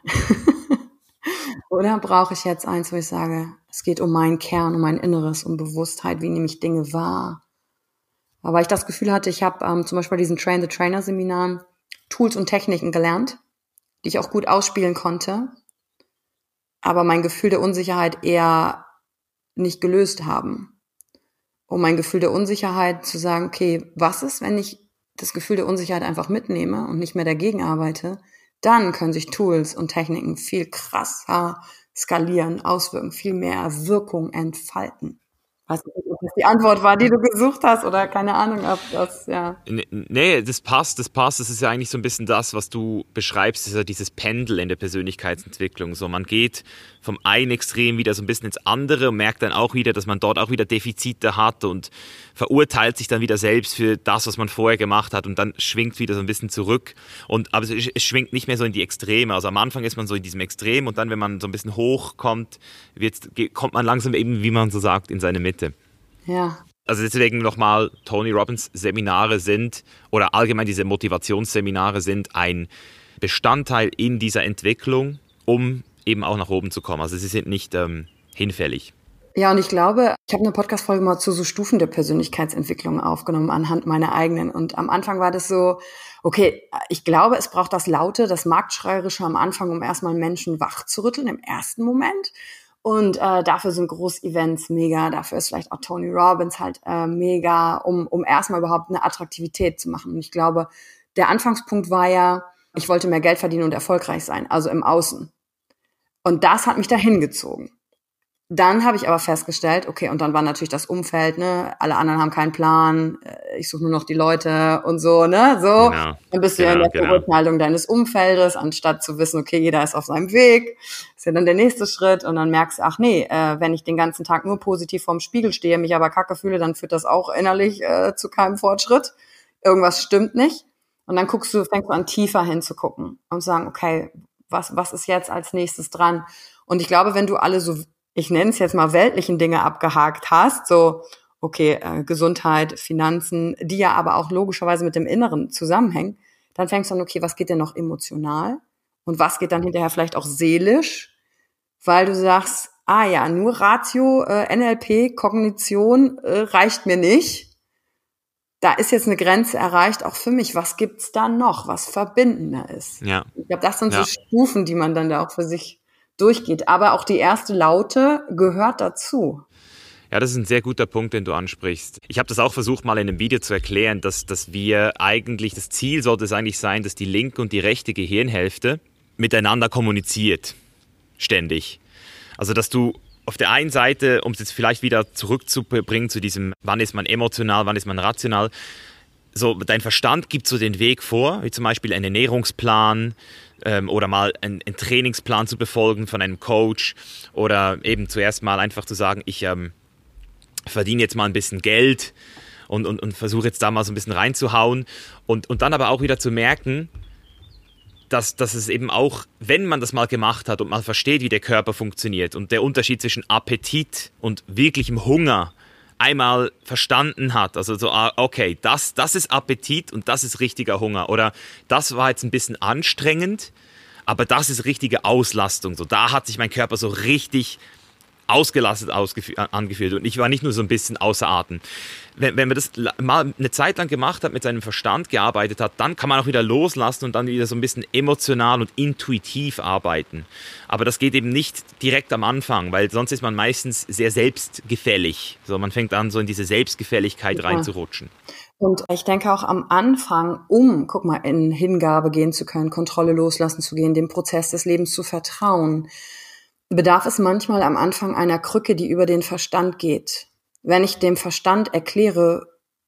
Oder brauche ich jetzt eins, wo ich sage, es geht um meinen Kern, um mein Inneres, um Bewusstheit, wie nehme ich Dinge wahr? Aber ich das Gefühl hatte, ich habe ähm, zum Beispiel bei diesen Train-the-Trainer-Seminaren Tools und Techniken gelernt, die ich auch gut ausspielen konnte, aber mein Gefühl der Unsicherheit eher nicht gelöst haben. Um mein Gefühl der Unsicherheit zu sagen, okay, was ist, wenn ich das Gefühl der Unsicherheit einfach mitnehme und nicht mehr dagegen arbeite? Dann können sich Tools und Techniken viel krasser skalieren, auswirken, viel mehr Wirkung entfalten. Was das die Antwort war, die du gesucht hast oder keine Ahnung, ob das, ja. Nee, das passt, das passt. Das ist ja eigentlich so ein bisschen das, was du beschreibst, ist ja dieses Pendel in der Persönlichkeitsentwicklung. So, man geht vom einen Extrem wieder so ein bisschen ins andere und merkt dann auch wieder, dass man dort auch wieder Defizite hat und verurteilt sich dann wieder selbst für das, was man vorher gemacht hat, und dann schwingt wieder so ein bisschen zurück. Und, aber es, es schwingt nicht mehr so in die Extreme. Also am Anfang ist man so in diesem Extrem und dann, wenn man so ein bisschen hochkommt, wird's, kommt man langsam eben, wie man so sagt, in seine Mitte. Ja. Also deswegen nochmal, Tony Robbins Seminare sind, oder allgemein diese Motivationsseminare sind ein Bestandteil in dieser Entwicklung, um eben auch nach oben zu kommen. Also sie sind nicht ähm, hinfällig. Ja, und ich glaube, ich habe eine Podcast-Folge mal zu so Stufen der Persönlichkeitsentwicklung aufgenommen anhand meiner eigenen. Und am Anfang war das so, okay, ich glaube, es braucht das Laute, das Marktschreierische am Anfang, um erstmal Menschen wach zu rütteln im ersten Moment. Und äh, dafür sind Groß-Events mega, dafür ist vielleicht auch Tony Robbins halt äh, mega, um, um erstmal überhaupt eine Attraktivität zu machen. Und ich glaube, der Anfangspunkt war ja, ich wollte mehr Geld verdienen und erfolgreich sein, also im Außen. Und das hat mich dahin gezogen. Dann habe ich aber festgestellt, okay, und dann war natürlich das Umfeld, ne, alle anderen haben keinen Plan, ich suche nur noch die Leute und so, ne, so. Genau. Dann bist du genau, ja in der genau. Beurteilung deines Umfeldes, anstatt zu wissen, okay, jeder ist auf seinem Weg, ist ja dann der nächste Schritt, und dann merkst du, ach nee, äh, wenn ich den ganzen Tag nur positiv vorm Spiegel stehe, mich aber kacke fühle, dann führt das auch innerlich äh, zu keinem Fortschritt. Irgendwas stimmt nicht. Und dann guckst du, fängst du an, tiefer hinzugucken und sagen, okay, was, was ist jetzt als nächstes dran? Und ich glaube, wenn du alle so, ich nenne es jetzt mal weltlichen Dinge abgehakt hast, so, okay, äh, Gesundheit, Finanzen, die ja aber auch logischerweise mit dem Inneren zusammenhängen, dann fängst du an, okay, was geht denn noch emotional? Und was geht dann hinterher vielleicht auch seelisch? Weil du sagst, ah ja, nur Ratio, äh, N L P, Kognition äh, reicht mir nicht. Da ist jetzt eine Grenze erreicht, auch für mich. Was gibt's da noch, was verbindender ist? Ja. Ich glaube, das sind ja. so Stufen, die man dann da auch für sich durchgeht. Aber auch die erste Laute gehört dazu. Ja, das ist ein sehr guter Punkt, den du ansprichst. Ich habe das auch versucht, mal in einem Video zu erklären, dass, dass wir eigentlich, das Ziel sollte es eigentlich sein, dass die linke und die rechte Gehirnhälfte miteinander kommuniziert. Ständig. Also, dass du auf der einen Seite, um es jetzt vielleicht wieder zurückzubringen zu diesem, wann ist man emotional, wann ist man rational, so dein Verstand gibt so den Weg vor, wie zum Beispiel einen Ernährungsplan, oder mal einen, einen Trainingsplan zu befolgen von einem Coach, oder eben zuerst mal einfach zu sagen, ich ähm, verdiene jetzt mal ein bisschen Geld und, und, und versuche jetzt da mal so ein bisschen reinzuhauen, und, und dann aber auch wieder zu merken, dass, dass es eben auch, wenn man das mal gemacht hat und man versteht, wie der Körper funktioniert und der Unterschied zwischen Appetit und wirklichem Hunger einmal verstanden hat, also so, okay, das, das ist Appetit und das ist richtiger Hunger, oder das war jetzt ein bisschen anstrengend, aber das ist richtige Auslastung, so, da hat sich mein Körper so richtig ausgelastet angefühlt und ich war nicht nur so ein bisschen außer Atem. Wenn, wenn man das mal eine Zeit lang gemacht hat, mit seinem Verstand gearbeitet hat, dann kann man auch wieder loslassen und dann wieder so ein bisschen emotional und intuitiv arbeiten. Aber das geht eben nicht direkt am Anfang, weil sonst ist man meistens sehr selbstgefällig. So, man fängt an, so in diese Selbstgefälligkeit Ja. reinzurutschen. Und ich denke auch am Anfang, um, guck mal, in Hingabe gehen zu können, Kontrolle loslassen zu gehen, dem Prozess des Lebens zu vertrauen, bedarf es manchmal am Anfang einer Krücke, die über den Verstand geht. Wenn ich dem Verstand erkläre,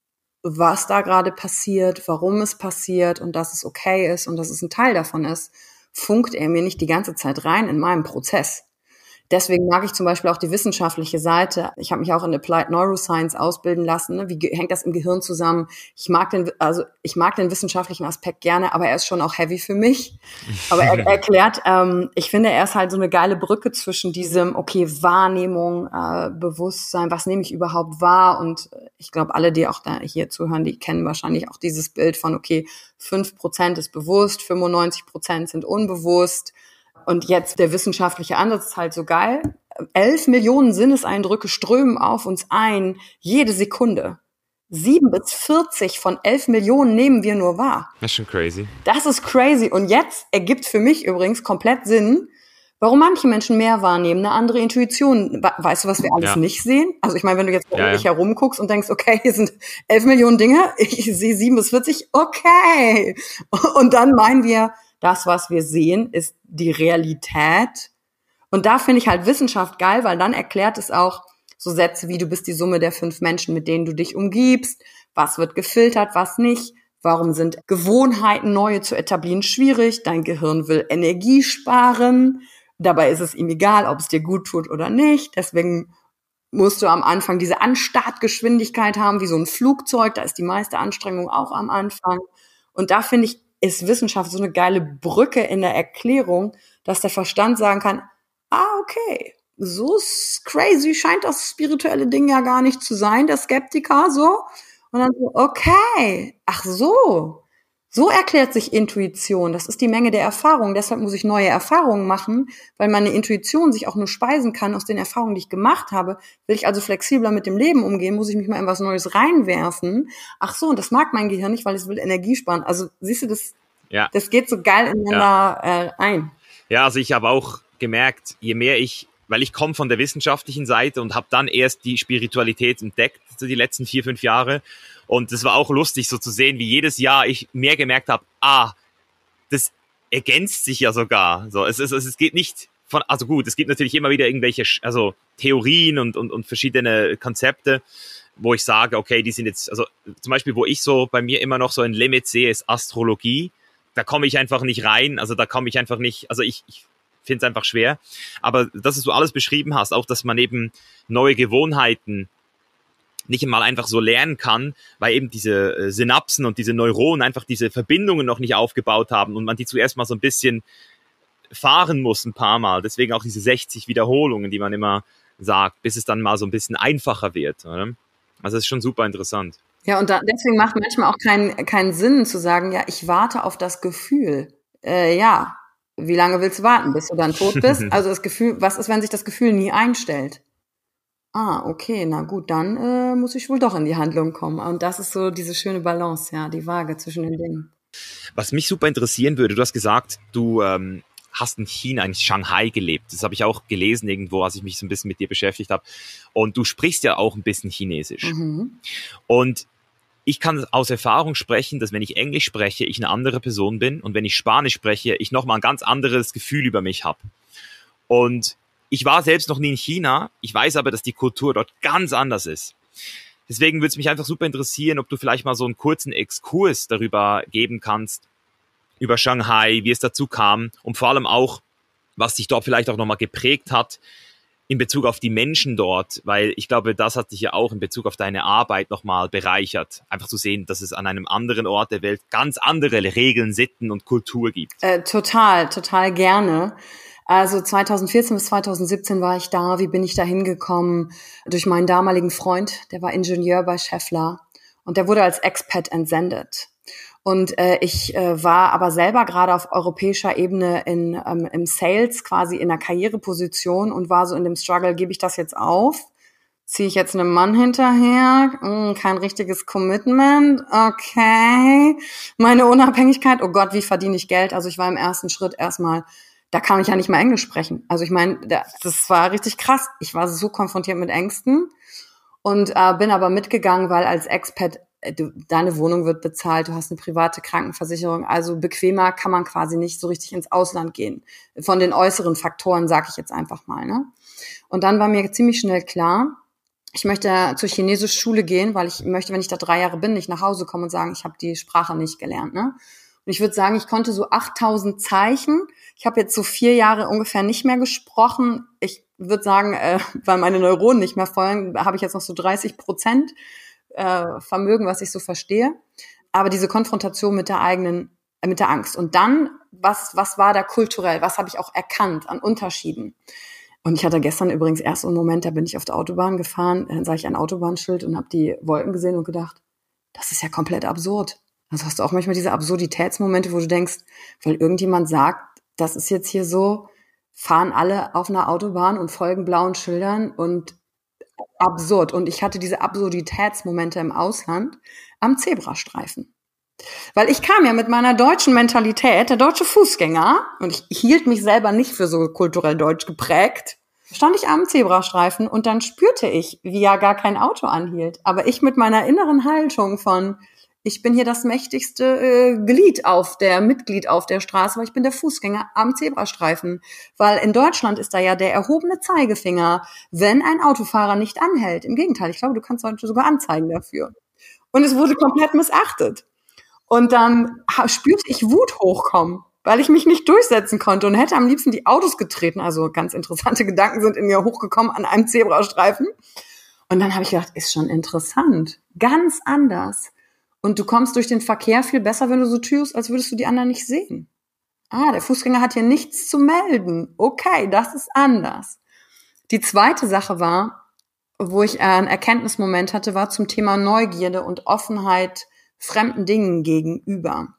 was da gerade passiert, warum es passiert und dass es okay ist und dass es ein Teil davon ist, funkt er mir nicht die ganze Zeit rein in meinem Prozess. Deswegen mag ich zum Beispiel auch die wissenschaftliche Seite. Ich habe mich auch in Applied Neuroscience ausbilden lassen. Ne? Wie ge- hängt das im Gehirn zusammen? Ich mag den, also ich mag den wissenschaftlichen Aspekt gerne, aber er ist schon auch heavy für mich. Aber er erklärt, ähm, ich finde, er ist halt so eine geile Brücke zwischen diesem, okay, Wahrnehmung, äh, Bewusstsein, was nehme ich überhaupt wahr? Und ich glaube, alle, die auch da hier zuhören, die kennen wahrscheinlich auch dieses Bild von, okay, fünf Prozent ist bewusst, fünfundneunzig Prozent sind unbewusst. Und jetzt der wissenschaftliche Ansatz ist halt so geil. Elf Millionen Sinneseindrücke strömen auf uns ein, jede Sekunde. Sieben bis vierzig von elf Millionen nehmen wir nur wahr. Das ist schon crazy. Das ist crazy. Und jetzt ergibt für mich übrigens komplett Sinn, warum manche Menschen mehr wahrnehmen, eine andere Intuition. Weißt du, was wir alles Ja. nicht sehen? Also ich meine, wenn du jetzt um Ja, dich ja. herum guckst und denkst, okay, hier sind elf Millionen Dinge, ich sehe sieben bis vierzig, okay. Und dann meinen wir, das, was wir sehen, ist die Realität. Und da finde ich halt Wissenschaft geil, weil dann erklärt es auch So Sätze wie, du bist die Summe der fünf Menschen, mit denen du dich umgibst. Was wird gefiltert, was nicht? Warum sind Gewohnheiten, neue zu etablieren, schwierig? Dein Gehirn will Energie sparen. Dabei ist es ihm egal, ob es dir gut tut oder nicht. Deswegen musst du am Anfang diese Anstartgeschwindigkeit haben, wie so ein Flugzeug. Da ist die meiste Anstrengung auch am Anfang. Und da finde ich, ist Wissenschaft so eine geile Brücke in der Erklärung, dass der Verstand sagen kann, ah, okay, so crazy scheint das spirituelle Ding ja gar nicht zu sein, der Skeptiker, so. Und dann so, okay, ach so, so erklärt sich Intuition. Das ist die Menge der Erfahrungen. Deshalb muss ich neue Erfahrungen machen, weil meine Intuition sich auch nur speisen kann aus den Erfahrungen, die ich gemacht habe. Will ich also flexibler mit dem Leben umgehen, muss ich mich mal in was Neues reinwerfen. Ach so, und das mag mein Gehirn nicht, weil es will Energie sparen. Also siehst du, das, ja. das geht so geil ineinander ja. äh, ein. Ja, also ich habe auch gemerkt, je mehr ich, weil ich komme von der wissenschaftlichen Seite und habe dann erst die Spiritualität entdeckt, so die letzten vier, fünf Jahre. Und das war auch lustig, so zu sehen, wie jedes Jahr ich mehr gemerkt habe, ah, das ergänzt sich ja sogar. So, es, es, es geht nicht von, also gut, es gibt natürlich immer wieder irgendwelche, also Theorien und, und, und verschiedene Konzepte, wo ich sage, okay, die sind jetzt, also zum Beispiel, wo ich so bei mir immer noch so ein Limit sehe, ist Astrologie. Da komme ich einfach nicht rein, also da komme ich einfach nicht, also ich, ich finde es einfach schwer. Aber das, was du alles beschrieben hast, auch, dass man eben neue Gewohnheiten nicht einmal einfach so lernen kann, weil eben diese äh, Synapsen und diese Neuronen einfach diese Verbindungen noch nicht aufgebaut haben und man die zuerst mal so ein bisschen fahren muss ein paar Mal. Deswegen auch diese sechzig Wiederholungen, die man immer sagt, bis es dann mal so ein bisschen einfacher wird. Oder? Also das ist schon super interessant. Ja, und da, deswegen macht manchmal auch keinen keinen Sinn zu sagen, ja, ich warte auf das Gefühl. Äh, ja, wie lange willst du warten, bis du dann tot bist? Also das Gefühl, was ist, wenn sich das Gefühl nie einstellt? Ah, okay, na gut, dann äh, muss ich wohl doch in die Handlung kommen. Und das ist so diese schöne Balance, ja, die Waage zwischen den Dingen. Was mich super interessieren würde, du hast gesagt, du ähm, hast in China, in Shanghai gelebt. Das habe ich auch gelesen irgendwo, als ich mich so ein bisschen mit dir beschäftigt habe. Und du sprichst ja auch ein bisschen Chinesisch. Mhm. Und ich kann aus Erfahrung sprechen, dass wenn ich Englisch spreche, ich eine andere Person bin. Und wenn ich Spanisch spreche, ich nochmal ein ganz anderes Gefühl über mich habe. Und ich war selbst noch nie in China, ich weiß aber, dass die Kultur dort ganz anders ist. Deswegen würde es mich einfach super interessieren, ob du vielleicht mal so einen kurzen Exkurs darüber geben kannst, über Shanghai, wie es dazu kam und vor allem auch, was dich dort vielleicht auch nochmal geprägt hat in Bezug auf die Menschen dort, weil ich glaube, das hat dich ja auch in Bezug auf deine Arbeit nochmal bereichert. Einfach zu sehen, dass es an einem anderen Ort der Welt ganz andere Regeln, Sitten und Kultur gibt. Äh, total, total gerne. Also zweitausendvierzehn bis zweitausendsiebzehn war ich da. Wie bin ich da hingekommen? Durch meinen damaligen Freund, der war Ingenieur bei Schaeffler und der wurde als Expat entsendet. Und äh, ich äh, war aber selber gerade auf europäischer Ebene in, ähm, im Sales, quasi in einer Karriereposition und war so in dem Struggle, gebe ich das jetzt auf? Ziehe ich jetzt einem Mann hinterher? Hm, kein richtiges Commitment. Okay. Meine Unabhängigkeit. Oh Gott, wie verdiene ich Geld? Also ich war im ersten Schritt erstmal, da kann ich ja nicht mal Englisch sprechen. Also ich meine, das war richtig krass. Ich war so konfrontiert mit Ängsten und äh, bin aber mitgegangen, weil als Expat, äh, du, deine Wohnung wird bezahlt, du hast eine private Krankenversicherung, also bequemer kann man quasi nicht so richtig ins Ausland gehen. Von den äußeren Faktoren sage ich jetzt einfach mal. Ne? Und dann war mir ziemlich schnell klar, ich möchte zur chinesischen Schule gehen, weil ich möchte, wenn ich da drei Jahre bin, nicht nach Hause kommen und sagen, ich habe die Sprache nicht gelernt. Ne? Und ich würde sagen, ich konnte so achttausend Zeichen. Ich habe jetzt so vier Jahre ungefähr nicht mehr gesprochen. Ich würde sagen, äh, weil meine Neuronen nicht mehr folgen, habe ich jetzt noch so dreißig Prozent äh, Vermögen, was ich so verstehe. Aber diese Konfrontation mit der eigenen, äh, mit der Angst. Und dann, was, was war da kulturell? Was habe ich auch erkannt an Unterschieden? Und ich hatte gestern übrigens erst so einen Moment, da bin ich auf der Autobahn gefahren, dann sah ich ein Autobahnschild und habe die Wolken gesehen und gedacht, das ist ja komplett absurd. Also hast du auch manchmal diese Absurditätsmomente, wo du denkst, weil irgendjemand sagt, das ist jetzt hier so, fahren alle auf einer Autobahn und folgen blauen Schildern und absurd. Und ich hatte diese Absurditätsmomente im Ausland am Zebrastreifen. Weil ich kam ja mit meiner deutschen Mentalität, der deutsche Fußgänger, und ich hielt mich selber nicht für so kulturell deutsch geprägt, stand ich am Zebrastreifen und dann spürte ich, wie ja gar kein Auto anhielt. Aber ich mit meiner inneren Haltung von, Ich bin hier das mächtigste äh, Glied auf der, Mitglied auf der Straße, weil ich bin der Fußgänger am Zebrastreifen. Weil in Deutschland ist da ja der erhobene Zeigefinger, wenn ein Autofahrer nicht anhält. Im Gegenteil, ich glaube, du kannst heute sogar anzeigen dafür. Und es wurde komplett missachtet. Und dann ha- spürte ich Wut hochkommen, weil ich mich nicht durchsetzen konnte und hätte am liebsten die Autos getreten. Also ganz interessante Gedanken sind in mir hochgekommen an einem Zebrastreifen. Und dann habe ich gedacht, ist schon interessant, ganz anders. Und du kommst durch den Verkehr viel besser, wenn du so tust, als würdest du die anderen nicht sehen. Ah, der Fußgänger hat hier nichts zu melden. Okay, das ist anders. Die zweite Sache war, wo ich einen Erkenntnismoment hatte, war zum Thema Neugierde und Offenheit fremden Dingen gegenüber.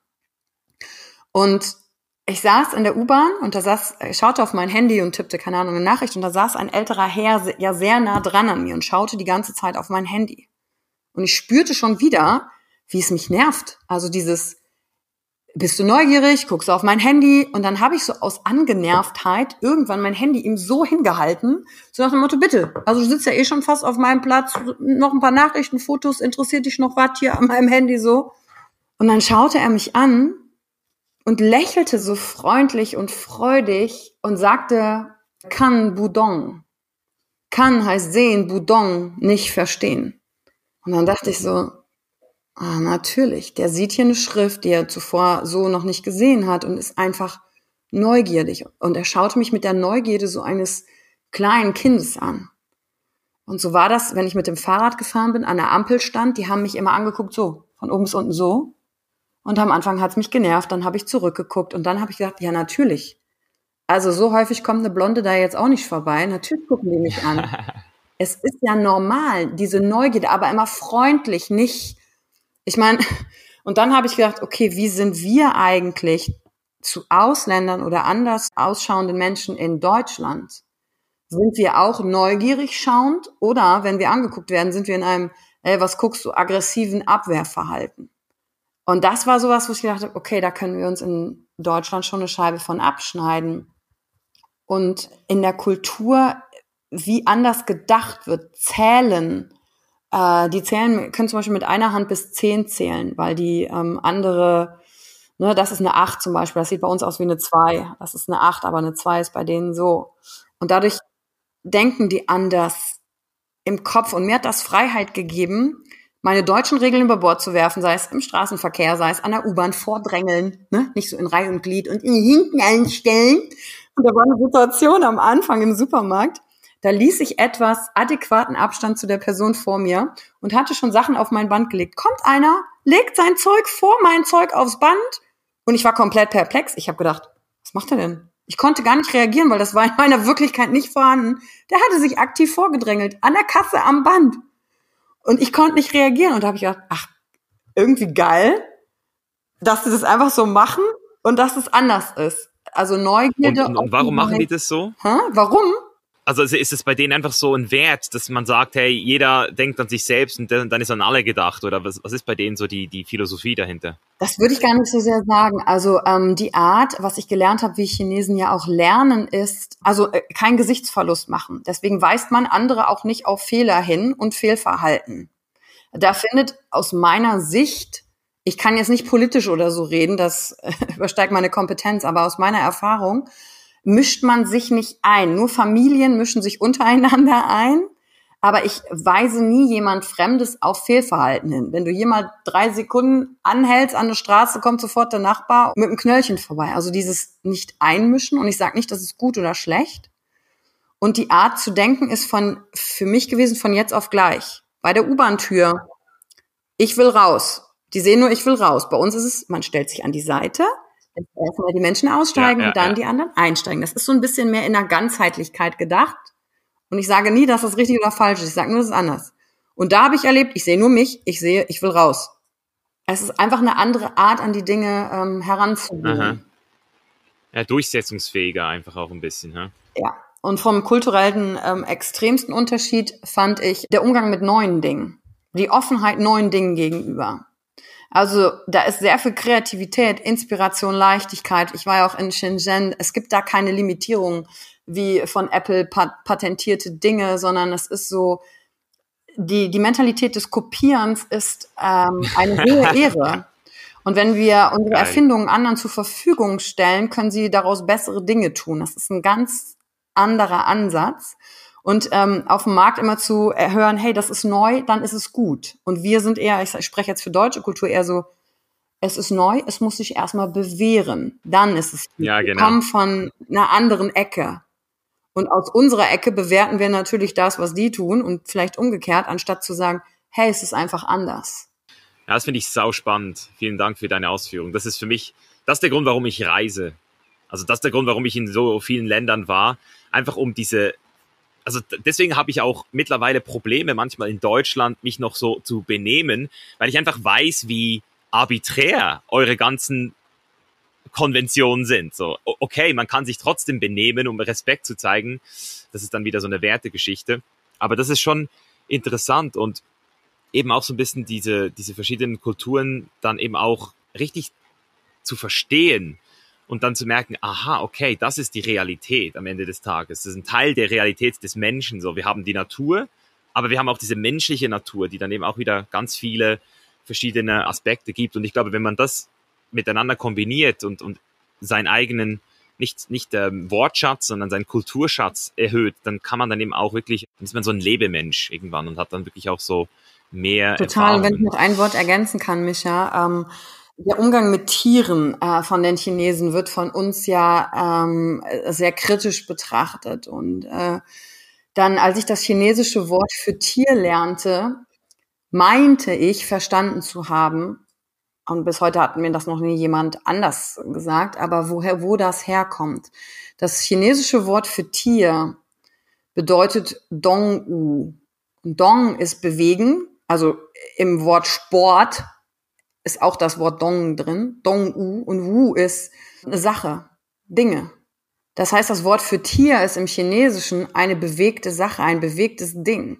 Und ich saß in der U-Bahn und da saß, ich schaute auf mein Handy und tippte, keine Ahnung, eine Nachricht und da saß ein älterer Herr ja sehr nah dran an mir und schaute die ganze Zeit auf mein Handy. Und ich spürte schon wieder, wie es mich nervt. Also dieses, bist du neugierig, guckst du auf mein Handy und dann habe ich so aus Angenervtheit irgendwann mein Handy ihm so hingehalten, so nach dem Motto, bitte, also du sitzt ja eh schon fast auf meinem Platz, noch ein paar Nachrichten, Fotos, interessiert dich noch was hier an meinem Handy so? Und dann schaute er mich an und lächelte so freundlich und freudig und sagte, kann Boudon. Kann heißt sehen, Boudon nicht verstehen. Und dann dachte ich so, ah, natürlich, der sieht hier eine Schrift, die er zuvor so noch nicht gesehen hat und ist einfach neugierig. Und er schaute mich mit der Neugierde so eines kleinen Kindes an. Und so war das, wenn ich mit dem Fahrrad gefahren bin, an der Ampel stand, die haben mich immer angeguckt, so, von oben bis unten so. Und am Anfang hat's mich genervt, dann habe ich zurückgeguckt und dann habe ich gedacht, ja, natürlich. Also so häufig kommt eine Blonde da jetzt auch nicht vorbei. Natürlich gucken die mich an. Es ist ja normal, diese Neugierde, aber immer freundlich, nicht. Ich meine, und dann habe ich gedacht, okay, wie sind wir eigentlich zu Ausländern oder anders ausschauenden Menschen in Deutschland? Sind wir auch neugierig schauend oder, wenn wir angeguckt werden, sind wir in einem, ey, was guckst du, aggressiven Abwehrverhalten? Und das war sowas, wo ich gedacht habe, okay, da können wir uns in Deutschland schon eine Scheibe von abschneiden. Und in der Kultur, wie anders gedacht wird, zählen, äh, die zählen, können zum Beispiel mit einer Hand bis zehn zählen, weil die ähm, andere, ne, das ist eine acht zum Beispiel, das sieht bei uns aus wie eine zwei, das ist eine acht, aber eine zwei ist bei denen so. Und dadurch denken die anders im Kopf. Und mir hat das Freiheit gegeben, meine deutschen Regeln über Bord zu werfen, sei es im Straßenverkehr, sei es an der U-Bahn, vordrängeln, ne? Nicht so in Reihe und Glied und in hinten einstellen. Und da war eine Situation am Anfang im Supermarkt, da ließ ich etwas adäquaten Abstand zu der Person vor mir und hatte schon Sachen auf mein Band gelegt. Kommt einer, legt sein Zeug vor mein Zeug aufs Band und ich war komplett perplex. Ich habe gedacht, was macht er denn? Ich konnte gar nicht reagieren, weil das war in meiner Wirklichkeit nicht vorhanden. Der hatte sich aktiv vorgedrängelt, an der Kasse, am Band. Und ich konnte nicht reagieren. Und da habe ich gedacht, ach, irgendwie geil, dass sie das einfach so machen und dass es anders ist. Also Neugierde. Und, und, und warum machen die das so? Hä? Warum? Also ist es bei denen einfach so ein Wert, dass man sagt, hey, jeder denkt an sich selbst und dann ist an alle gedacht? Oder was, was ist bei denen so die, die Philosophie dahinter? Das würde ich gar nicht so sehr sagen. Also ähm, die Art, was ich gelernt habe, wie Chinesen ja auch lernen, ist, also äh, kein Gesichtsverlust machen. Deswegen weist man andere auch nicht auf Fehler hin und Fehlverhalten. Da findet aus meiner Sicht, ich kann jetzt nicht politisch oder so reden, das äh, übersteigt meine Kompetenz, aber aus meiner Erfahrung mischt man sich nicht ein. Nur Familien mischen sich untereinander ein. Aber ich weise nie jemand Fremdes auf Fehlverhalten hin. Wenn du jemand drei Sekunden anhältst an der Straße, kommt sofort der Nachbar mit einem Knöllchen vorbei. Also dieses nicht einmischen. Und ich sage nicht, das ist gut oder schlecht. Und die Art zu denken ist von für mich gewesen von jetzt auf gleich. Bei der U-Bahn-Tür, ich will raus. Die sehen nur, ich will raus. Bei uns ist es, man stellt sich an die Seite, erstmal die Menschen aussteigen ja, ja, und dann ja. die anderen einsteigen. Das ist so ein bisschen mehr in der Ganzheitlichkeit gedacht. Und ich sage nie, dass das richtig oder falsch ist. Ich sage nur, das ist anders. Und da habe ich erlebt, ich sehe nur mich, ich sehe, ich will raus. Es ist einfach eine andere Art, an die Dinge ähm, heranzugehen. Aha. Ja, durchsetzungsfähiger einfach auch ein bisschen. Ja. Ja, und vom kulturellen ähm, extremsten Unterschied fand ich der Umgang mit neuen Dingen. Die Offenheit neuen Dingen gegenüber. Also da ist sehr viel Kreativität, Inspiration, Leichtigkeit. Ich war ja auch in Shenzhen. Es gibt da keine Limitierung wie von Apple pat- patentierte Dinge, sondern es ist so, die, die Mentalität des Kopierens ist ähm, eine hohe Ehre. Und wenn wir unsere Geil. Erfindungen anderen zur Verfügung stellen, können sie daraus bessere Dinge tun. Das ist ein ganz anderer Ansatz. Und ähm, auf dem Markt immer zu hören, hey, das ist neu, dann ist es gut. Und wir sind eher, ich spreche jetzt für deutsche Kultur, eher so, es ist neu, es muss sich erstmal bewähren. Dann ist es gut. Ja, Wir genau. kommen von einer anderen Ecke. Und aus unserer Ecke bewerten wir natürlich das, was die tun und vielleicht umgekehrt, anstatt zu sagen, hey, es ist einfach anders. Ja, das finde ich sau spannend. Vielen Dank für deine Ausführung. Das ist für mich, das ist der Grund, warum ich reise. Also das ist der Grund, warum ich in so vielen Ländern war. Einfach um diese, also deswegen habe ich auch mittlerweile Probleme, manchmal in Deutschland mich noch so zu benehmen, weil ich einfach weiß, wie arbiträr eure ganzen Konventionen sind. So, okay, man kann sich trotzdem benehmen, um Respekt zu zeigen. Das ist dann wieder so eine Wertegeschichte. Aber das ist schon interessant und eben auch so ein bisschen diese, diese verschiedenen Kulturen dann eben auch richtig zu verstehen und dann zu merken, aha, okay, das ist die Realität am Ende des Tages. Das ist ein Teil der Realität des Menschen. So, wir haben die Natur, aber wir haben auch diese menschliche Natur, die dann eben auch wieder ganz viele verschiedene Aspekte gibt. Und ich glaube, wenn man das miteinander kombiniert und, und seinen eigenen, nicht, nicht ähm, Wortschatz, sondern seinen Kulturschatz erhöht, dann kann man dann eben auch wirklich, dann ist man so ein Lebemensch irgendwann und hat dann wirklich auch so mehr Total. Und wenn ich Erfahrungen. noch ein Wort ergänzen kann, Micha, ähm, der Umgang mit Tieren äh, von den Chinesen wird von uns ja ähm, sehr kritisch betrachtet. Und äh, dann, als ich das chinesische Wort für Tier lernte, meinte ich, verstanden zu haben, und bis heute hat mir das noch nie jemand anders gesagt, aber woher, wo das herkommt. Das chinesische Wort für Tier bedeutet Dong-u. Dong ist bewegen, also im Wort Sport ist auch das Wort Dong drin, Dong-u, und Wu ist eine Sache, Dinge. Das heißt, das Wort für Tier ist im Chinesischen eine bewegte Sache, ein bewegtes Ding.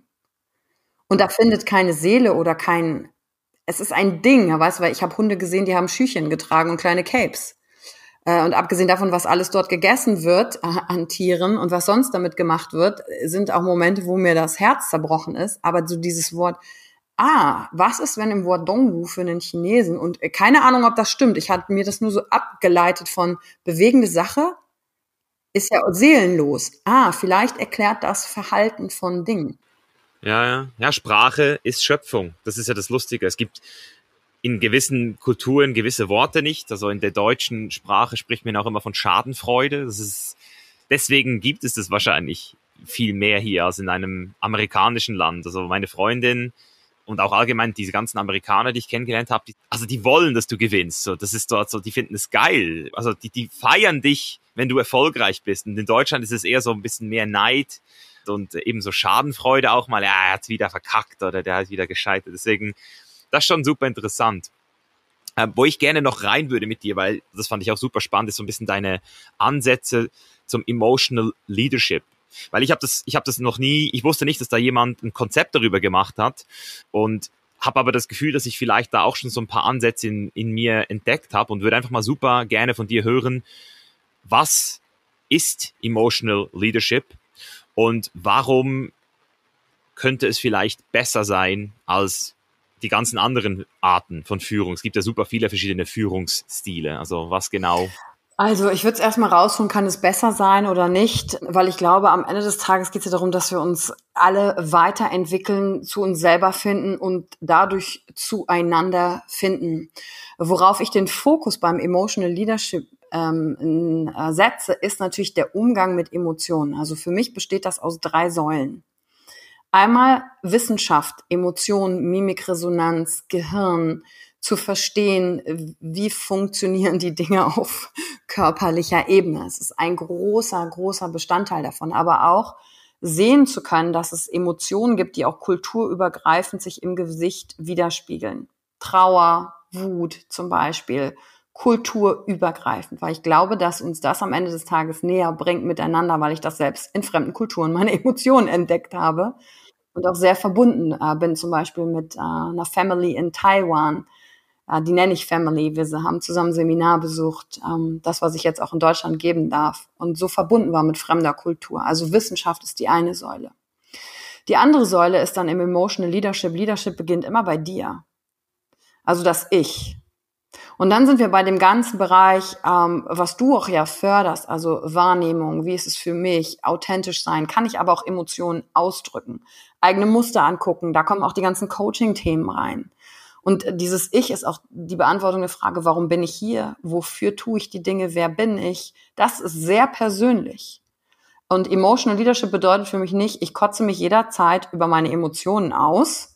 Und da findet keine Seele oder kein, es ist ein Ding, weißt du, weil ich habe Hunde gesehen, die haben Schüchchen getragen und kleine Capes. Äh, und abgesehen davon, was alles dort gegessen wird äh, an Tieren und was sonst damit gemacht wird, sind auch Momente, wo mir das Herz zerbrochen ist. Aber so dieses Wort, ah, was ist, wenn im Wort Dongwu für einen Chinesen, und äh, keine Ahnung, ob das stimmt, ich hatte mir das nur so abgeleitet von bewegende Sache, ist ja seelenlos. Ah, vielleicht erklärt das Verhalten von Dingen. Ja, ja. Ja, Sprache ist Schöpfung. Das ist ja das Lustige. Es gibt in gewissen Kulturen gewisse Worte nicht. Also in der deutschen Sprache spricht man auch immer von Schadenfreude. Das ist, deswegen gibt es das wahrscheinlich viel mehr hier als in einem amerikanischen Land. Also meine Freundin und auch allgemein diese ganzen Amerikaner, die ich kennengelernt habe, die, also die wollen, dass du gewinnst. So, das ist dort so, die finden es geil. Also die, die feiern dich, wenn du erfolgreich bist. Und in Deutschland ist es eher so ein bisschen mehr Neid und eben so Schadenfreude auch mal. Ja, er hat's wieder verkackt oder der hat wieder gescheitert. Deswegen, das ist schon super interessant. Ähm, wo ich gerne noch rein würde mit dir, weil das fand ich auch super spannend, ist so ein bisschen deine Ansätze zum Emotional Leadership. Weil ich habe das, ich habe das noch nie, ich wusste nicht, dass da jemand ein Konzept darüber gemacht hat und habe aber das Gefühl, dass ich vielleicht da auch schon so ein paar Ansätze in, in mir entdeckt habe und würde einfach mal super gerne von dir hören, was ist Emotional Leadership und warum könnte es vielleicht besser sein als die ganzen anderen Arten von Führung? Es gibt ja super viele verschiedene Führungsstile. Also was genau? Also ich würde es erstmal rausholen, kann es besser sein oder nicht, weil ich glaube, am Ende des Tages geht es ja darum, dass wir uns alle weiterentwickeln, zu uns selber finden und dadurch zueinander finden. Worauf ich den Fokus beim Emotional Leadership ähm, setze, ist natürlich der Umgang mit Emotionen. Also für mich besteht das aus drei Säulen. Einmal Wissenschaft, Emotionen, Mimikresonanz, Gehirn, zu verstehen, wie funktionieren die Dinge auf körperlicher Ebene. Es ist ein großer, großer Bestandteil davon, aber auch sehen zu können, dass es Emotionen gibt, die auch kulturübergreifend sich im Gesicht widerspiegeln. Trauer, Wut zum Beispiel, kulturübergreifend, weil ich glaube, dass uns das am Ende des Tages näher bringt miteinander, weil ich das selbst in fremden Kulturen meine Emotionen entdeckt habe und auch sehr verbunden äh, bin, zum Beispiel mit äh, einer Family in Taiwan. Äh, die nenne ich Family. Wir haben zusammen ein Seminar besucht, ähm, das, was ich jetzt auch in Deutschland geben darf und so verbunden war mit fremder Kultur. Also Wissenschaft ist die eine Säule. Die andere Säule ist dann im Emotional Leadership. Leadership beginnt immer bei dir. Also das Ich. Und dann sind wir bei dem ganzen Bereich, ähm, was du auch ja förderst, also Wahrnehmung, wie ist es für mich, authentisch sein, kann ich aber auch Emotionen ausdrücken, eigene Muster angucken, da kommen auch die ganzen Coaching-Themen rein. Und dieses Ich ist auch die Beantwortung der Frage, warum bin ich hier, wofür tue ich die Dinge, wer bin ich, das ist sehr persönlich. Und Emotional Leadership bedeutet für mich nicht, ich kotze mich jederzeit über meine Emotionen aus,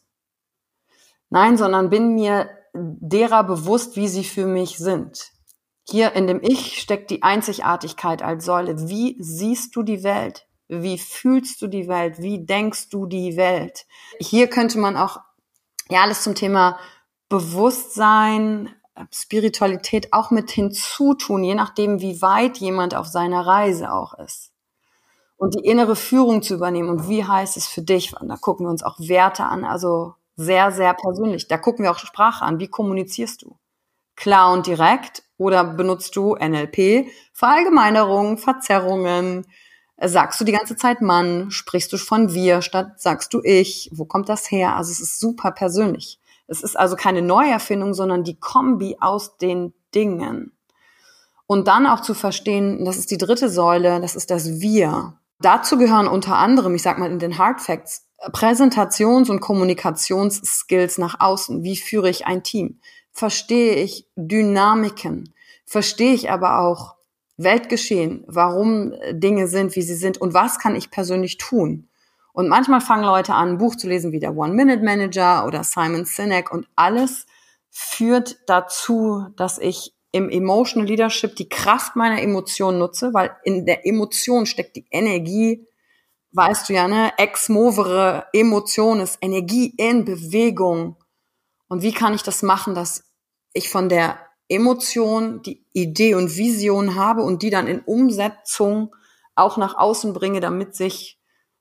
nein, sondern bin mir derer bewusst, wie sie für mich sind. Hier in dem Ich steckt die Einzigartigkeit als Säule. Wie siehst du die Welt? Wie fühlst du die Welt? Wie denkst du die Welt? Hier könnte man auch ja alles zum Thema Bewusstsein, Spiritualität auch mit hinzutun, je nachdem, wie weit jemand auf seiner Reise auch ist. Und die innere Führung zu übernehmen. Und wie heißt es für dich? Und da gucken wir uns auch Werte an, also sehr, sehr persönlich. Da gucken wir auch Sprache an. Wie kommunizierst du? Klar und direkt oder benutzt du N L P, Verallgemeinerungen, Verzerrungen? Sagst du die ganze Zeit Mann? Sprichst du von wir statt sagst du ich? Wo kommt das her? Also es ist super persönlich. Es ist also keine Neuerfindung, sondern die Kombi aus den Dingen. Und dann auch zu verstehen, das ist die dritte Säule, das ist das Wir. Dazu gehören unter anderem, ich sag mal in den Hard Facts, Präsentations- und Kommunikationsskills nach außen. Wie führe ich ein Team? Verstehe ich Dynamiken? Verstehe ich aber auch Weltgeschehen, warum Dinge sind, wie sie sind und was kann ich persönlich tun? Und manchmal fangen Leute an, ein Buch zu lesen wie der One-Minute-Manager oder Simon Sinek und alles führt dazu, dass ich im Emotional Leadership die Kraft meiner Emotionen nutze, weil in der Emotion steckt die Energie. Weißt du ja, ne? Ex movere Emotion ist Energie in Bewegung. Und wie kann ich das machen, dass ich von der Emotion die Idee und Vision habe und die dann in Umsetzung auch nach außen bringe, damit sich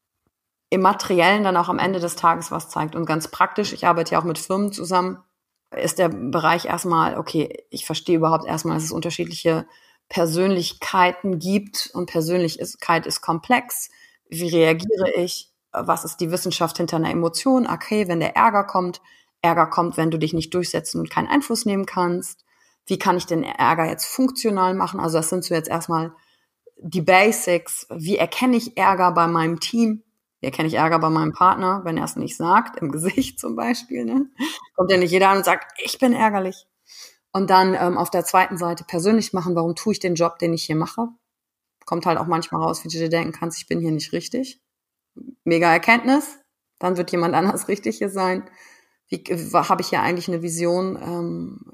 im Materiellen dann auch am Ende des Tages was zeigt. Und ganz praktisch, ich arbeite ja auch mit Firmen zusammen, ist der Bereich erstmal, okay, ich verstehe überhaupt erstmal, dass es unterschiedliche Persönlichkeiten gibt und Persönlichkeit ist komplex. Wie reagiere ich? Was ist die Wissenschaft hinter einer Emotion? Okay, wenn der Ärger kommt, Ärger kommt, wenn du dich nicht durchsetzen und keinen Einfluss nehmen kannst. Wie kann ich den Ärger jetzt funktional machen? Also das sind so jetzt erstmal die Basics. Wie erkenne ich Ärger bei meinem Team? Wie erkenne ich Ärger bei meinem Partner, wenn er es nicht sagt, im Gesicht zum Beispiel? Ne? Kommt ja nicht jeder an und sagt, ich bin ärgerlich. Und dann ähm, auf der zweiten Seite persönlich machen, warum tue ich den Job, den ich hier mache? Kommt halt auch manchmal raus, wie du dir denken kannst, ich bin hier nicht richtig. Mega Erkenntnis. Dann wird jemand anders richtig hier sein. Wie habe ich hier eigentlich eine Vision? Ähm,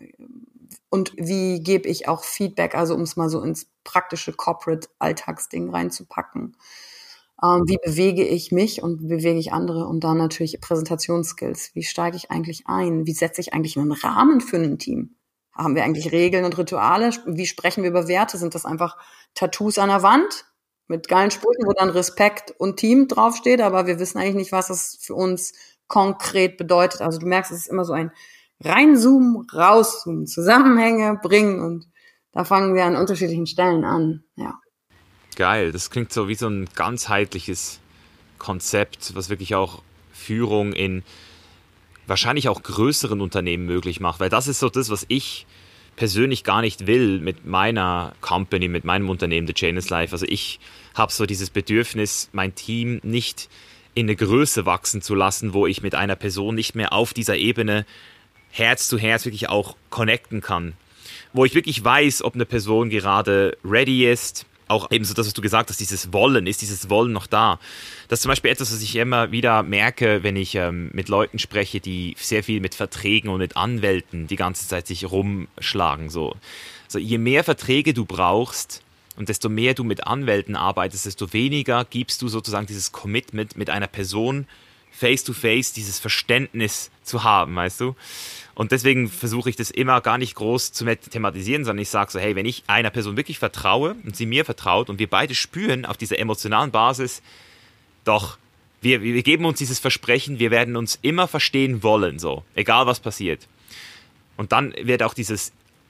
und wie gebe ich auch Feedback, also um es mal so ins praktische Corporate-Alltagsding reinzupacken. Ähm, wie bewege ich mich und wie bewege ich andere? Und dann natürlich Präsentationsskills. Wie steige ich eigentlich ein? Wie setze ich eigentlich einen Rahmen für ein Team? Haben wir eigentlich Regeln und Rituale? Wie sprechen wir über Werte? Sind das einfach Tattoos an der Wand mit geilen Sprüchen, wo dann Respekt und Team draufsteht? Aber wir wissen eigentlich nicht, was das für uns konkret bedeutet. Also du merkst, es ist immer so ein Reinzoomen, rauszoomen, Zusammenhänge bringen und da fangen wir an unterschiedlichen Stellen an. Ja. Geil, das klingt so wie so ein ganzheitliches Konzept, was wirklich auch Führung in wahrscheinlich auch größeren Unternehmen möglich macht, weil das ist so das, was ich persönlich gar nicht will mit meiner Company, mit meinem Unternehmen, The Chain is Life. Also ich habe so dieses Bedürfnis, mein Team nicht in eine Größe wachsen zu lassen, wo ich mit einer Person nicht mehr auf dieser Ebene Herz zu Herz wirklich auch connecten kann. Wo ich wirklich weiß, ob eine Person gerade ready ist, auch eben so das, was du gesagt hast, dieses Wollen, ist dieses Wollen noch da? Das ist zum Beispiel etwas, was ich immer wieder merke, wenn ich ähm, mit Leuten spreche, die sehr viel mit Verträgen und mit Anwälten die ganze Zeit sich rumschlagen. So. Also je mehr Verträge du brauchst und desto mehr du mit Anwälten arbeitest, desto weniger gibst du sozusagen dieses Commitment mit einer Person face-to-face, dieses Verständnis zu haben, weißt du? Und deswegen versuche ich das immer gar nicht groß zu thematisieren, sondern ich sage so, hey, wenn ich einer Person wirklich vertraue und sie mir vertraut und wir beide spüren auf dieser emotionalen Basis, doch, wir, wir geben uns dieses Versprechen, wir werden uns immer verstehen wollen, so, egal was passiert. Und dann wird auch dieses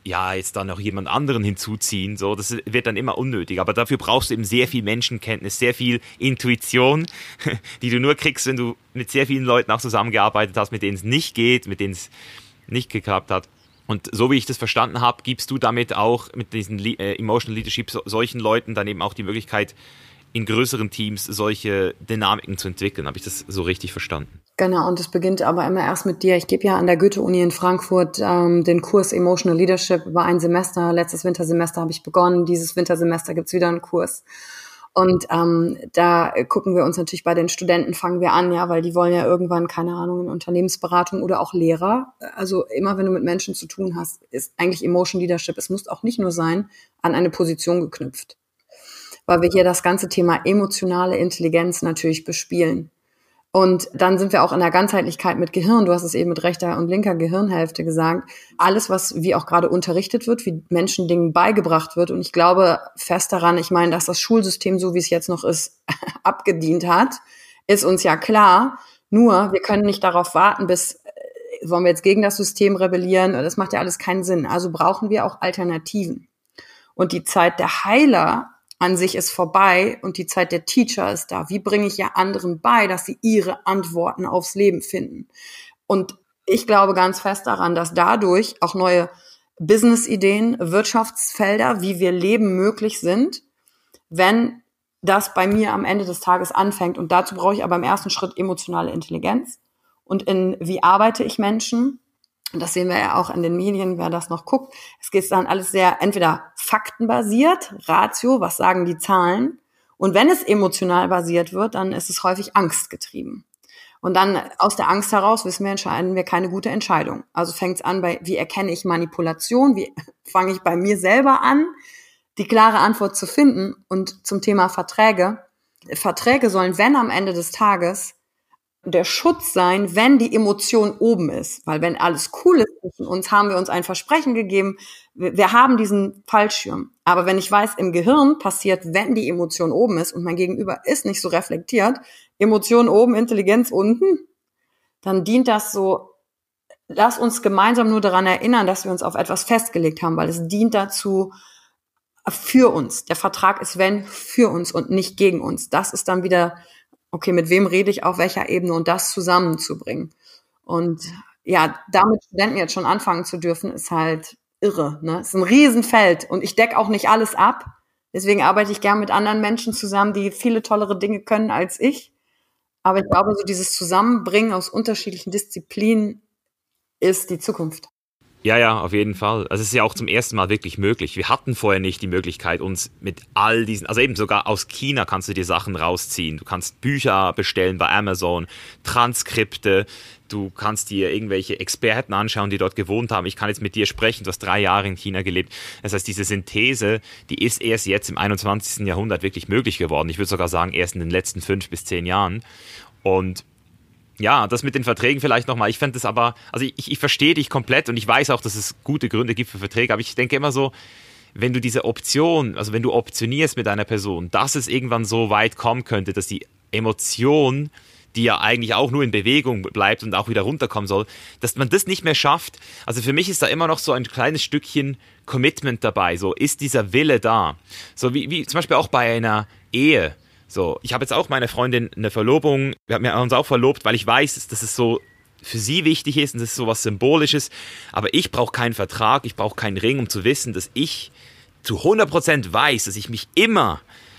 ja, jetzt dann noch jemand anderen hinzuziehen, so, das wird dann immer unnötig. Aber dafür brauchst du eben sehr viel Menschenkenntnis, sehr viel Intuition, die du nur kriegst, wenn du mit sehr vielen Leuten auch zusammengearbeitet hast, mit denen es nicht geht, mit denen es nicht geklappt hat. Und so wie ich das verstanden habe, gibst du damit auch mit diesen äh, Emotional Leadership so, solchen Leuten dann eben auch die Möglichkeit, in größeren Teams solche Dynamiken zu entwickeln. Habe ich das so richtig verstanden? Genau, und es beginnt aber immer erst mit dir. Ich gebe ja an der Goethe-Uni in Frankfurt ähm, den Kurs Emotional Leadership über ein Semester. Letztes Wintersemester habe ich begonnen. Dieses Wintersemester gibt's wieder einen Kurs. Und ähm, da gucken wir uns natürlich bei den Studenten, fangen wir an, ja, weil die wollen ja irgendwann, keine Ahnung, in Unternehmensberatung oder auch Lehrer. Also immer, wenn du mit Menschen zu tun hast, ist eigentlich Emotional Leadership. Es muss auch nicht nur sein, an eine Position geknüpft. Weil wir hier das ganze Thema emotionale Intelligenz natürlich bespielen. Und dann sind wir auch in der Ganzheitlichkeit mit Gehirn. Du hast es eben mit rechter und linker Gehirnhälfte gesagt. Alles, was wie auch gerade unterrichtet wird, wie Menschen Dingen beigebracht wird. Und ich glaube fest daran, ich meine, dass das Schulsystem, so wie es jetzt noch ist, abgedient hat, ist uns ja klar. Nur, wir können nicht darauf warten, bis, wollen wir jetzt gegen das System rebellieren? Das macht ja alles keinen Sinn. Also brauchen wir auch Alternativen. Und die Zeit der Heiler an sich ist vorbei und die Zeit der Teacher ist da. Wie bringe ich ja anderen bei, dass sie ihre Antworten aufs Leben finden? Und ich glaube ganz fest daran, dass dadurch auch neue Business-Ideen, Wirtschaftsfelder, wie wir leben, möglich sind, wenn das bei mir am Ende des Tages anfängt. Und dazu brauche ich aber im ersten Schritt emotionale Intelligenz. Und in wie arbeite ich Menschen? Und das sehen wir ja auch in den Medien, wer das noch guckt. Es geht dann alles sehr entweder faktenbasiert, Ratio, was sagen die Zahlen? Und wenn es emotional basiert wird, dann ist es häufig angstgetrieben. Und dann aus der Angst heraus wissen wir, entscheiden wir keine gute Entscheidung. Also fängt es an bei, wie erkenne ich Manipulation? Wie fange ich bei mir selber an, die klare Antwort zu finden? Und zum Thema Verträge. Verträge sollen, wenn am Ende des Tages, der Schutz sein, wenn die Emotion oben ist. Weil wenn alles cool ist zwischen uns, haben wir uns ein Versprechen gegeben, wir, wir haben diesen Fallschirm. Aber wenn ich weiß, im Gehirn passiert, wenn die Emotion oben ist und mein Gegenüber ist nicht so reflektiert, Emotion oben, Intelligenz unten, dann dient das so, lass uns gemeinsam nur daran erinnern, dass wir uns auf etwas festgelegt haben, weil es dient dazu, für uns. Der Vertrag ist, wenn, für uns und nicht gegen uns. Das ist dann wieder, okay, mit wem rede ich auf welcher Ebene und das zusammenzubringen. Und ja, damit Studenten jetzt schon anfangen zu dürfen, ist halt irre, ne? Ist ein Riesenfeld und ich decke auch nicht alles ab. Deswegen arbeite ich gern mit anderen Menschen zusammen, die viele tollere Dinge können als ich. Aber ich glaube, so dieses Zusammenbringen aus unterschiedlichen Disziplinen ist die Zukunft. Ja, ja, auf jeden Fall. Also es ist ja auch zum ersten Mal wirklich möglich. Wir hatten vorher nicht die Möglichkeit, uns mit all diesen, also eben sogar aus China kannst du dir Sachen rausziehen. Du kannst Bücher bestellen bei Amazon, Transkripte, du kannst dir irgendwelche Experten anschauen, die dort gewohnt haben. Ich kann jetzt mit dir sprechen, du hast drei Jahre in China gelebt. Das heißt, diese Synthese, die ist erst jetzt im einundzwanzigsten Jahrhundert wirklich möglich geworden. Ich würde sogar sagen, erst in den letzten fünf bis zehn Jahren. Und ja, das mit den Verträgen vielleicht nochmal. Ich fände das aber, also ich, ich verstehe dich komplett und ich weiß auch, dass es gute Gründe gibt für Verträge, aber ich denke immer so, wenn du diese Option, also wenn du optionierst mit einer Person, dass es irgendwann so weit kommen könnte, dass die Emotion, die ja eigentlich auch nur in Bewegung bleibt und auch wieder runterkommen soll, dass man das nicht mehr schafft. Also für mich ist da immer noch so ein kleines Stückchen Commitment dabei. So, ist dieser Wille da? So wie, wie zum Beispiel auch bei einer Ehe. So, ich habe jetzt auch meine Freundin eine Verlobung, wir haben uns auch verlobt, weil ich weiß, dass es so für sie wichtig ist und das ist so was Symbolisches. Aber ich brauche keinen Vertrag, ich brauche keinen Ring, um zu wissen, dass ich zu hundert Prozent weiß, dass ich mich immer,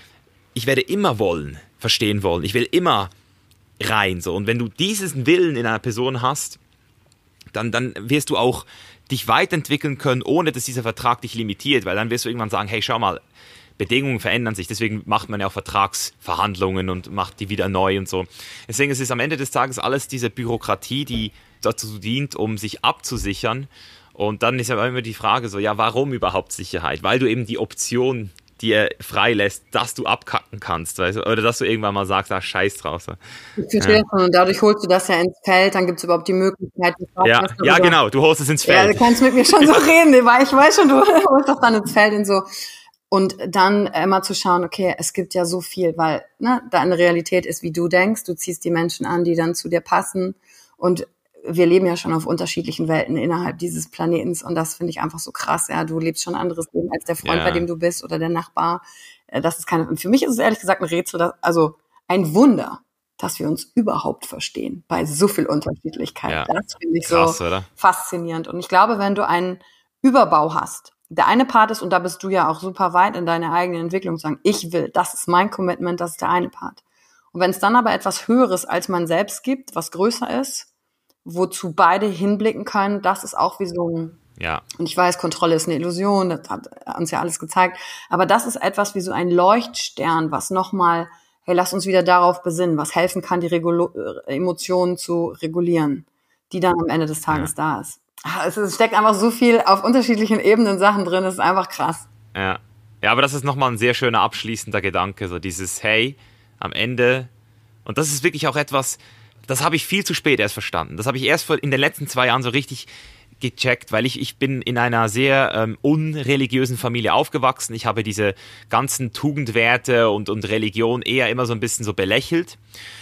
ich werde immer wollen, verstehen wollen. Ich will immer rein. So. Und wenn du diesen Willen in einer Person hast, dann, dann wirst du auch dich weiterentwickeln können, ohne dass dieser Vertrag dich limitiert. Weil dann wirst du irgendwann sagen, hey, schau mal, Bedingungen verändern sich, deswegen macht man ja auch Vertragsverhandlungen und macht die wieder neu und so. Deswegen ist es am Ende des Tages alles diese Bürokratie, die dazu dient, um sich abzusichern. Und dann ist ja immer die Frage so, ja, warum überhaupt Sicherheit? Weil du eben die Option dir freilässt, dass du abkacken kannst, weißt du? Oder dass du irgendwann mal sagst, ach, scheiß drauf. So. Ich verstehe ja. Und dadurch holst du das ja ins Feld, dann gibt es überhaupt die Möglichkeit. Die ja, ja, genau, du holst es ins Feld. Ja, du kannst mit mir schon so reden, weil ich weiß schon, du holst das dann ins Feld und so. Und dann immer zu schauen, okay, es gibt ja so viel, weil ne, deine Realität ist, wie du denkst. Du ziehst die Menschen an, die dann zu dir passen. Und wir leben ja schon auf unterschiedlichen Welten innerhalb dieses Planetens und das finde ich einfach so krass. Ja, du lebst schon ein anderes Leben als der Freund, Ja. bei dem du bist oder der Nachbar. Äh, Das ist keine, für mich ist es ehrlich gesagt ein Rätsel, dass, also ein Wunder, dass wir uns überhaupt verstehen bei so viel Unterschiedlichkeit. Ja. Das finde ich Krass, so oder? faszinierend. Und ich glaube, wenn du einen Überbau hast, der eine Part ist, und da bist du ja auch super weit in deiner eigenen Entwicklung, sagen, ich will, das ist mein Commitment, das ist der eine Part. Und wenn es dann aber etwas Höheres als man selbst gibt, was größer ist, wozu beide hinblicken können, das ist auch wie so ein, Ja. und ich weiß, Kontrolle ist eine Illusion, das hat uns ja alles gezeigt, aber das ist etwas wie so ein Leuchtstern, was nochmal, hey, lass uns wieder darauf besinnen, was helfen kann, die Regul- äh, Emotionen zu regulieren, die dann am Ende des Tages da ist. Ah, Es ist- steckt einfach so viel auf unterschiedlichen Ebenen Sachen drin, das ist einfach krass. Ja. Ja, aber das ist nochmal ein sehr schöner abschließender Gedanke, so dieses, hey, am Ende, und das ist wirklich auch etwas, das habe ich viel zu spät erst verstanden. Das habe ich erst vor- in den letzten zwei Jahren so richtig gecheckt, weil ich, ich bin in einer sehr ähm, unreligiösen Familie aufgewachsen. Ich habe diese ganzen Tugendwerte und, und Religion eher immer so ein bisschen so belächelt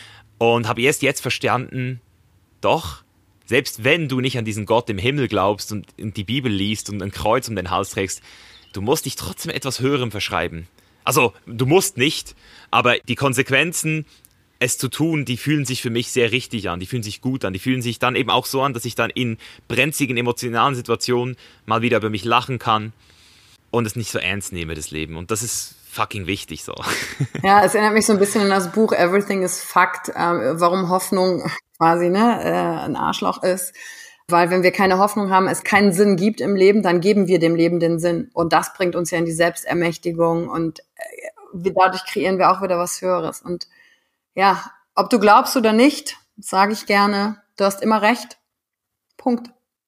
und habe erst jetzt verstanden, doch, selbst wenn du nicht an diesen Gott im Himmel glaubst und, und die Bibel liest und ein Kreuz um den Hals trägst, du musst dich trotzdem etwas Höherem verschreiben. Also, du musst nicht, aber die Konsequenzen, es zu tun, die fühlen sich für mich sehr richtig an, die fühlen sich gut an, die fühlen sich dann eben auch so an, dass ich dann in brenzligen, emotionalen Situationen mal wieder über mich lachen kann und es nicht so ernst nehme, das Leben. Und das ist fucking wichtig so. Ja, es erinnert mich so ein bisschen an das Buch Everything is Fact, ähm, warum Hoffnung quasi ne, äh, ein Arschloch ist. Weil wenn wir keine Hoffnung haben, es keinen Sinn gibt im Leben, dann geben wir dem Leben den Sinn. Und das bringt uns ja in die Selbstermächtigung und äh, wir, dadurch kreieren wir auch wieder was Höheres. Und ja, ob du glaubst oder nicht, sage ich gerne, du hast immer recht. Punkt.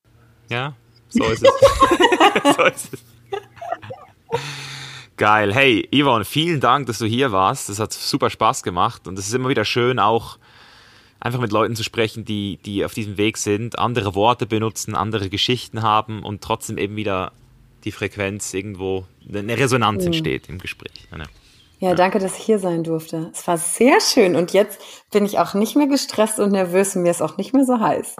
Ja, so ist es. so ist es. Geil. Hey, Yvonne, vielen Dank, dass du hier warst. Das hat super Spaß gemacht und es ist immer wieder schön, auch einfach mit Leuten zu sprechen, die, die auf diesem Weg sind, andere Worte benutzen, andere Geschichten haben und trotzdem eben wieder die Frequenz irgendwo, eine Resonanz entsteht im Gespräch. Ja. Ja, danke, dass ich hier sein durfte. Es war sehr schön und jetzt bin ich auch nicht mehr gestresst und nervös und mir ist auch nicht mehr so heiß.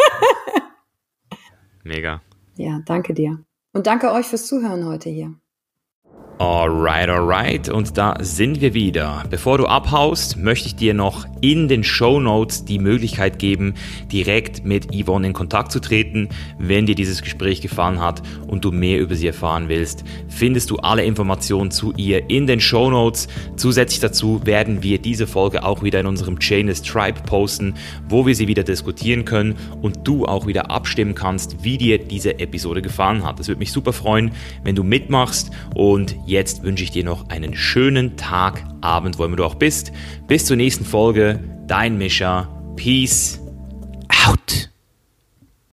Mega. Ja, danke dir. Und danke euch fürs Zuhören heute hier. Alright, alright. Und da sind wir wieder. Bevor du abhaust, möchte ich dir noch in den Shownotes die Möglichkeit geben, direkt mit Yvonne in Kontakt zu treten. Wenn dir dieses Gespräch gefallen hat und du mehr über sie erfahren willst, findest du alle Informationen zu ihr in den Shownotes. Zusätzlich dazu werden wir diese Folge auch wieder in unserem Chainless Tribe posten, wo wir sie wieder diskutieren können und du auch wieder abstimmen kannst, wie dir diese Episode gefallen hat. Es würde mich super freuen, wenn du mitmachst und jetzt wünsche ich dir noch einen schönen Tag, Abend, wo immer du auch bist. Bis zur nächsten Folge. Dein Mischa. Peace.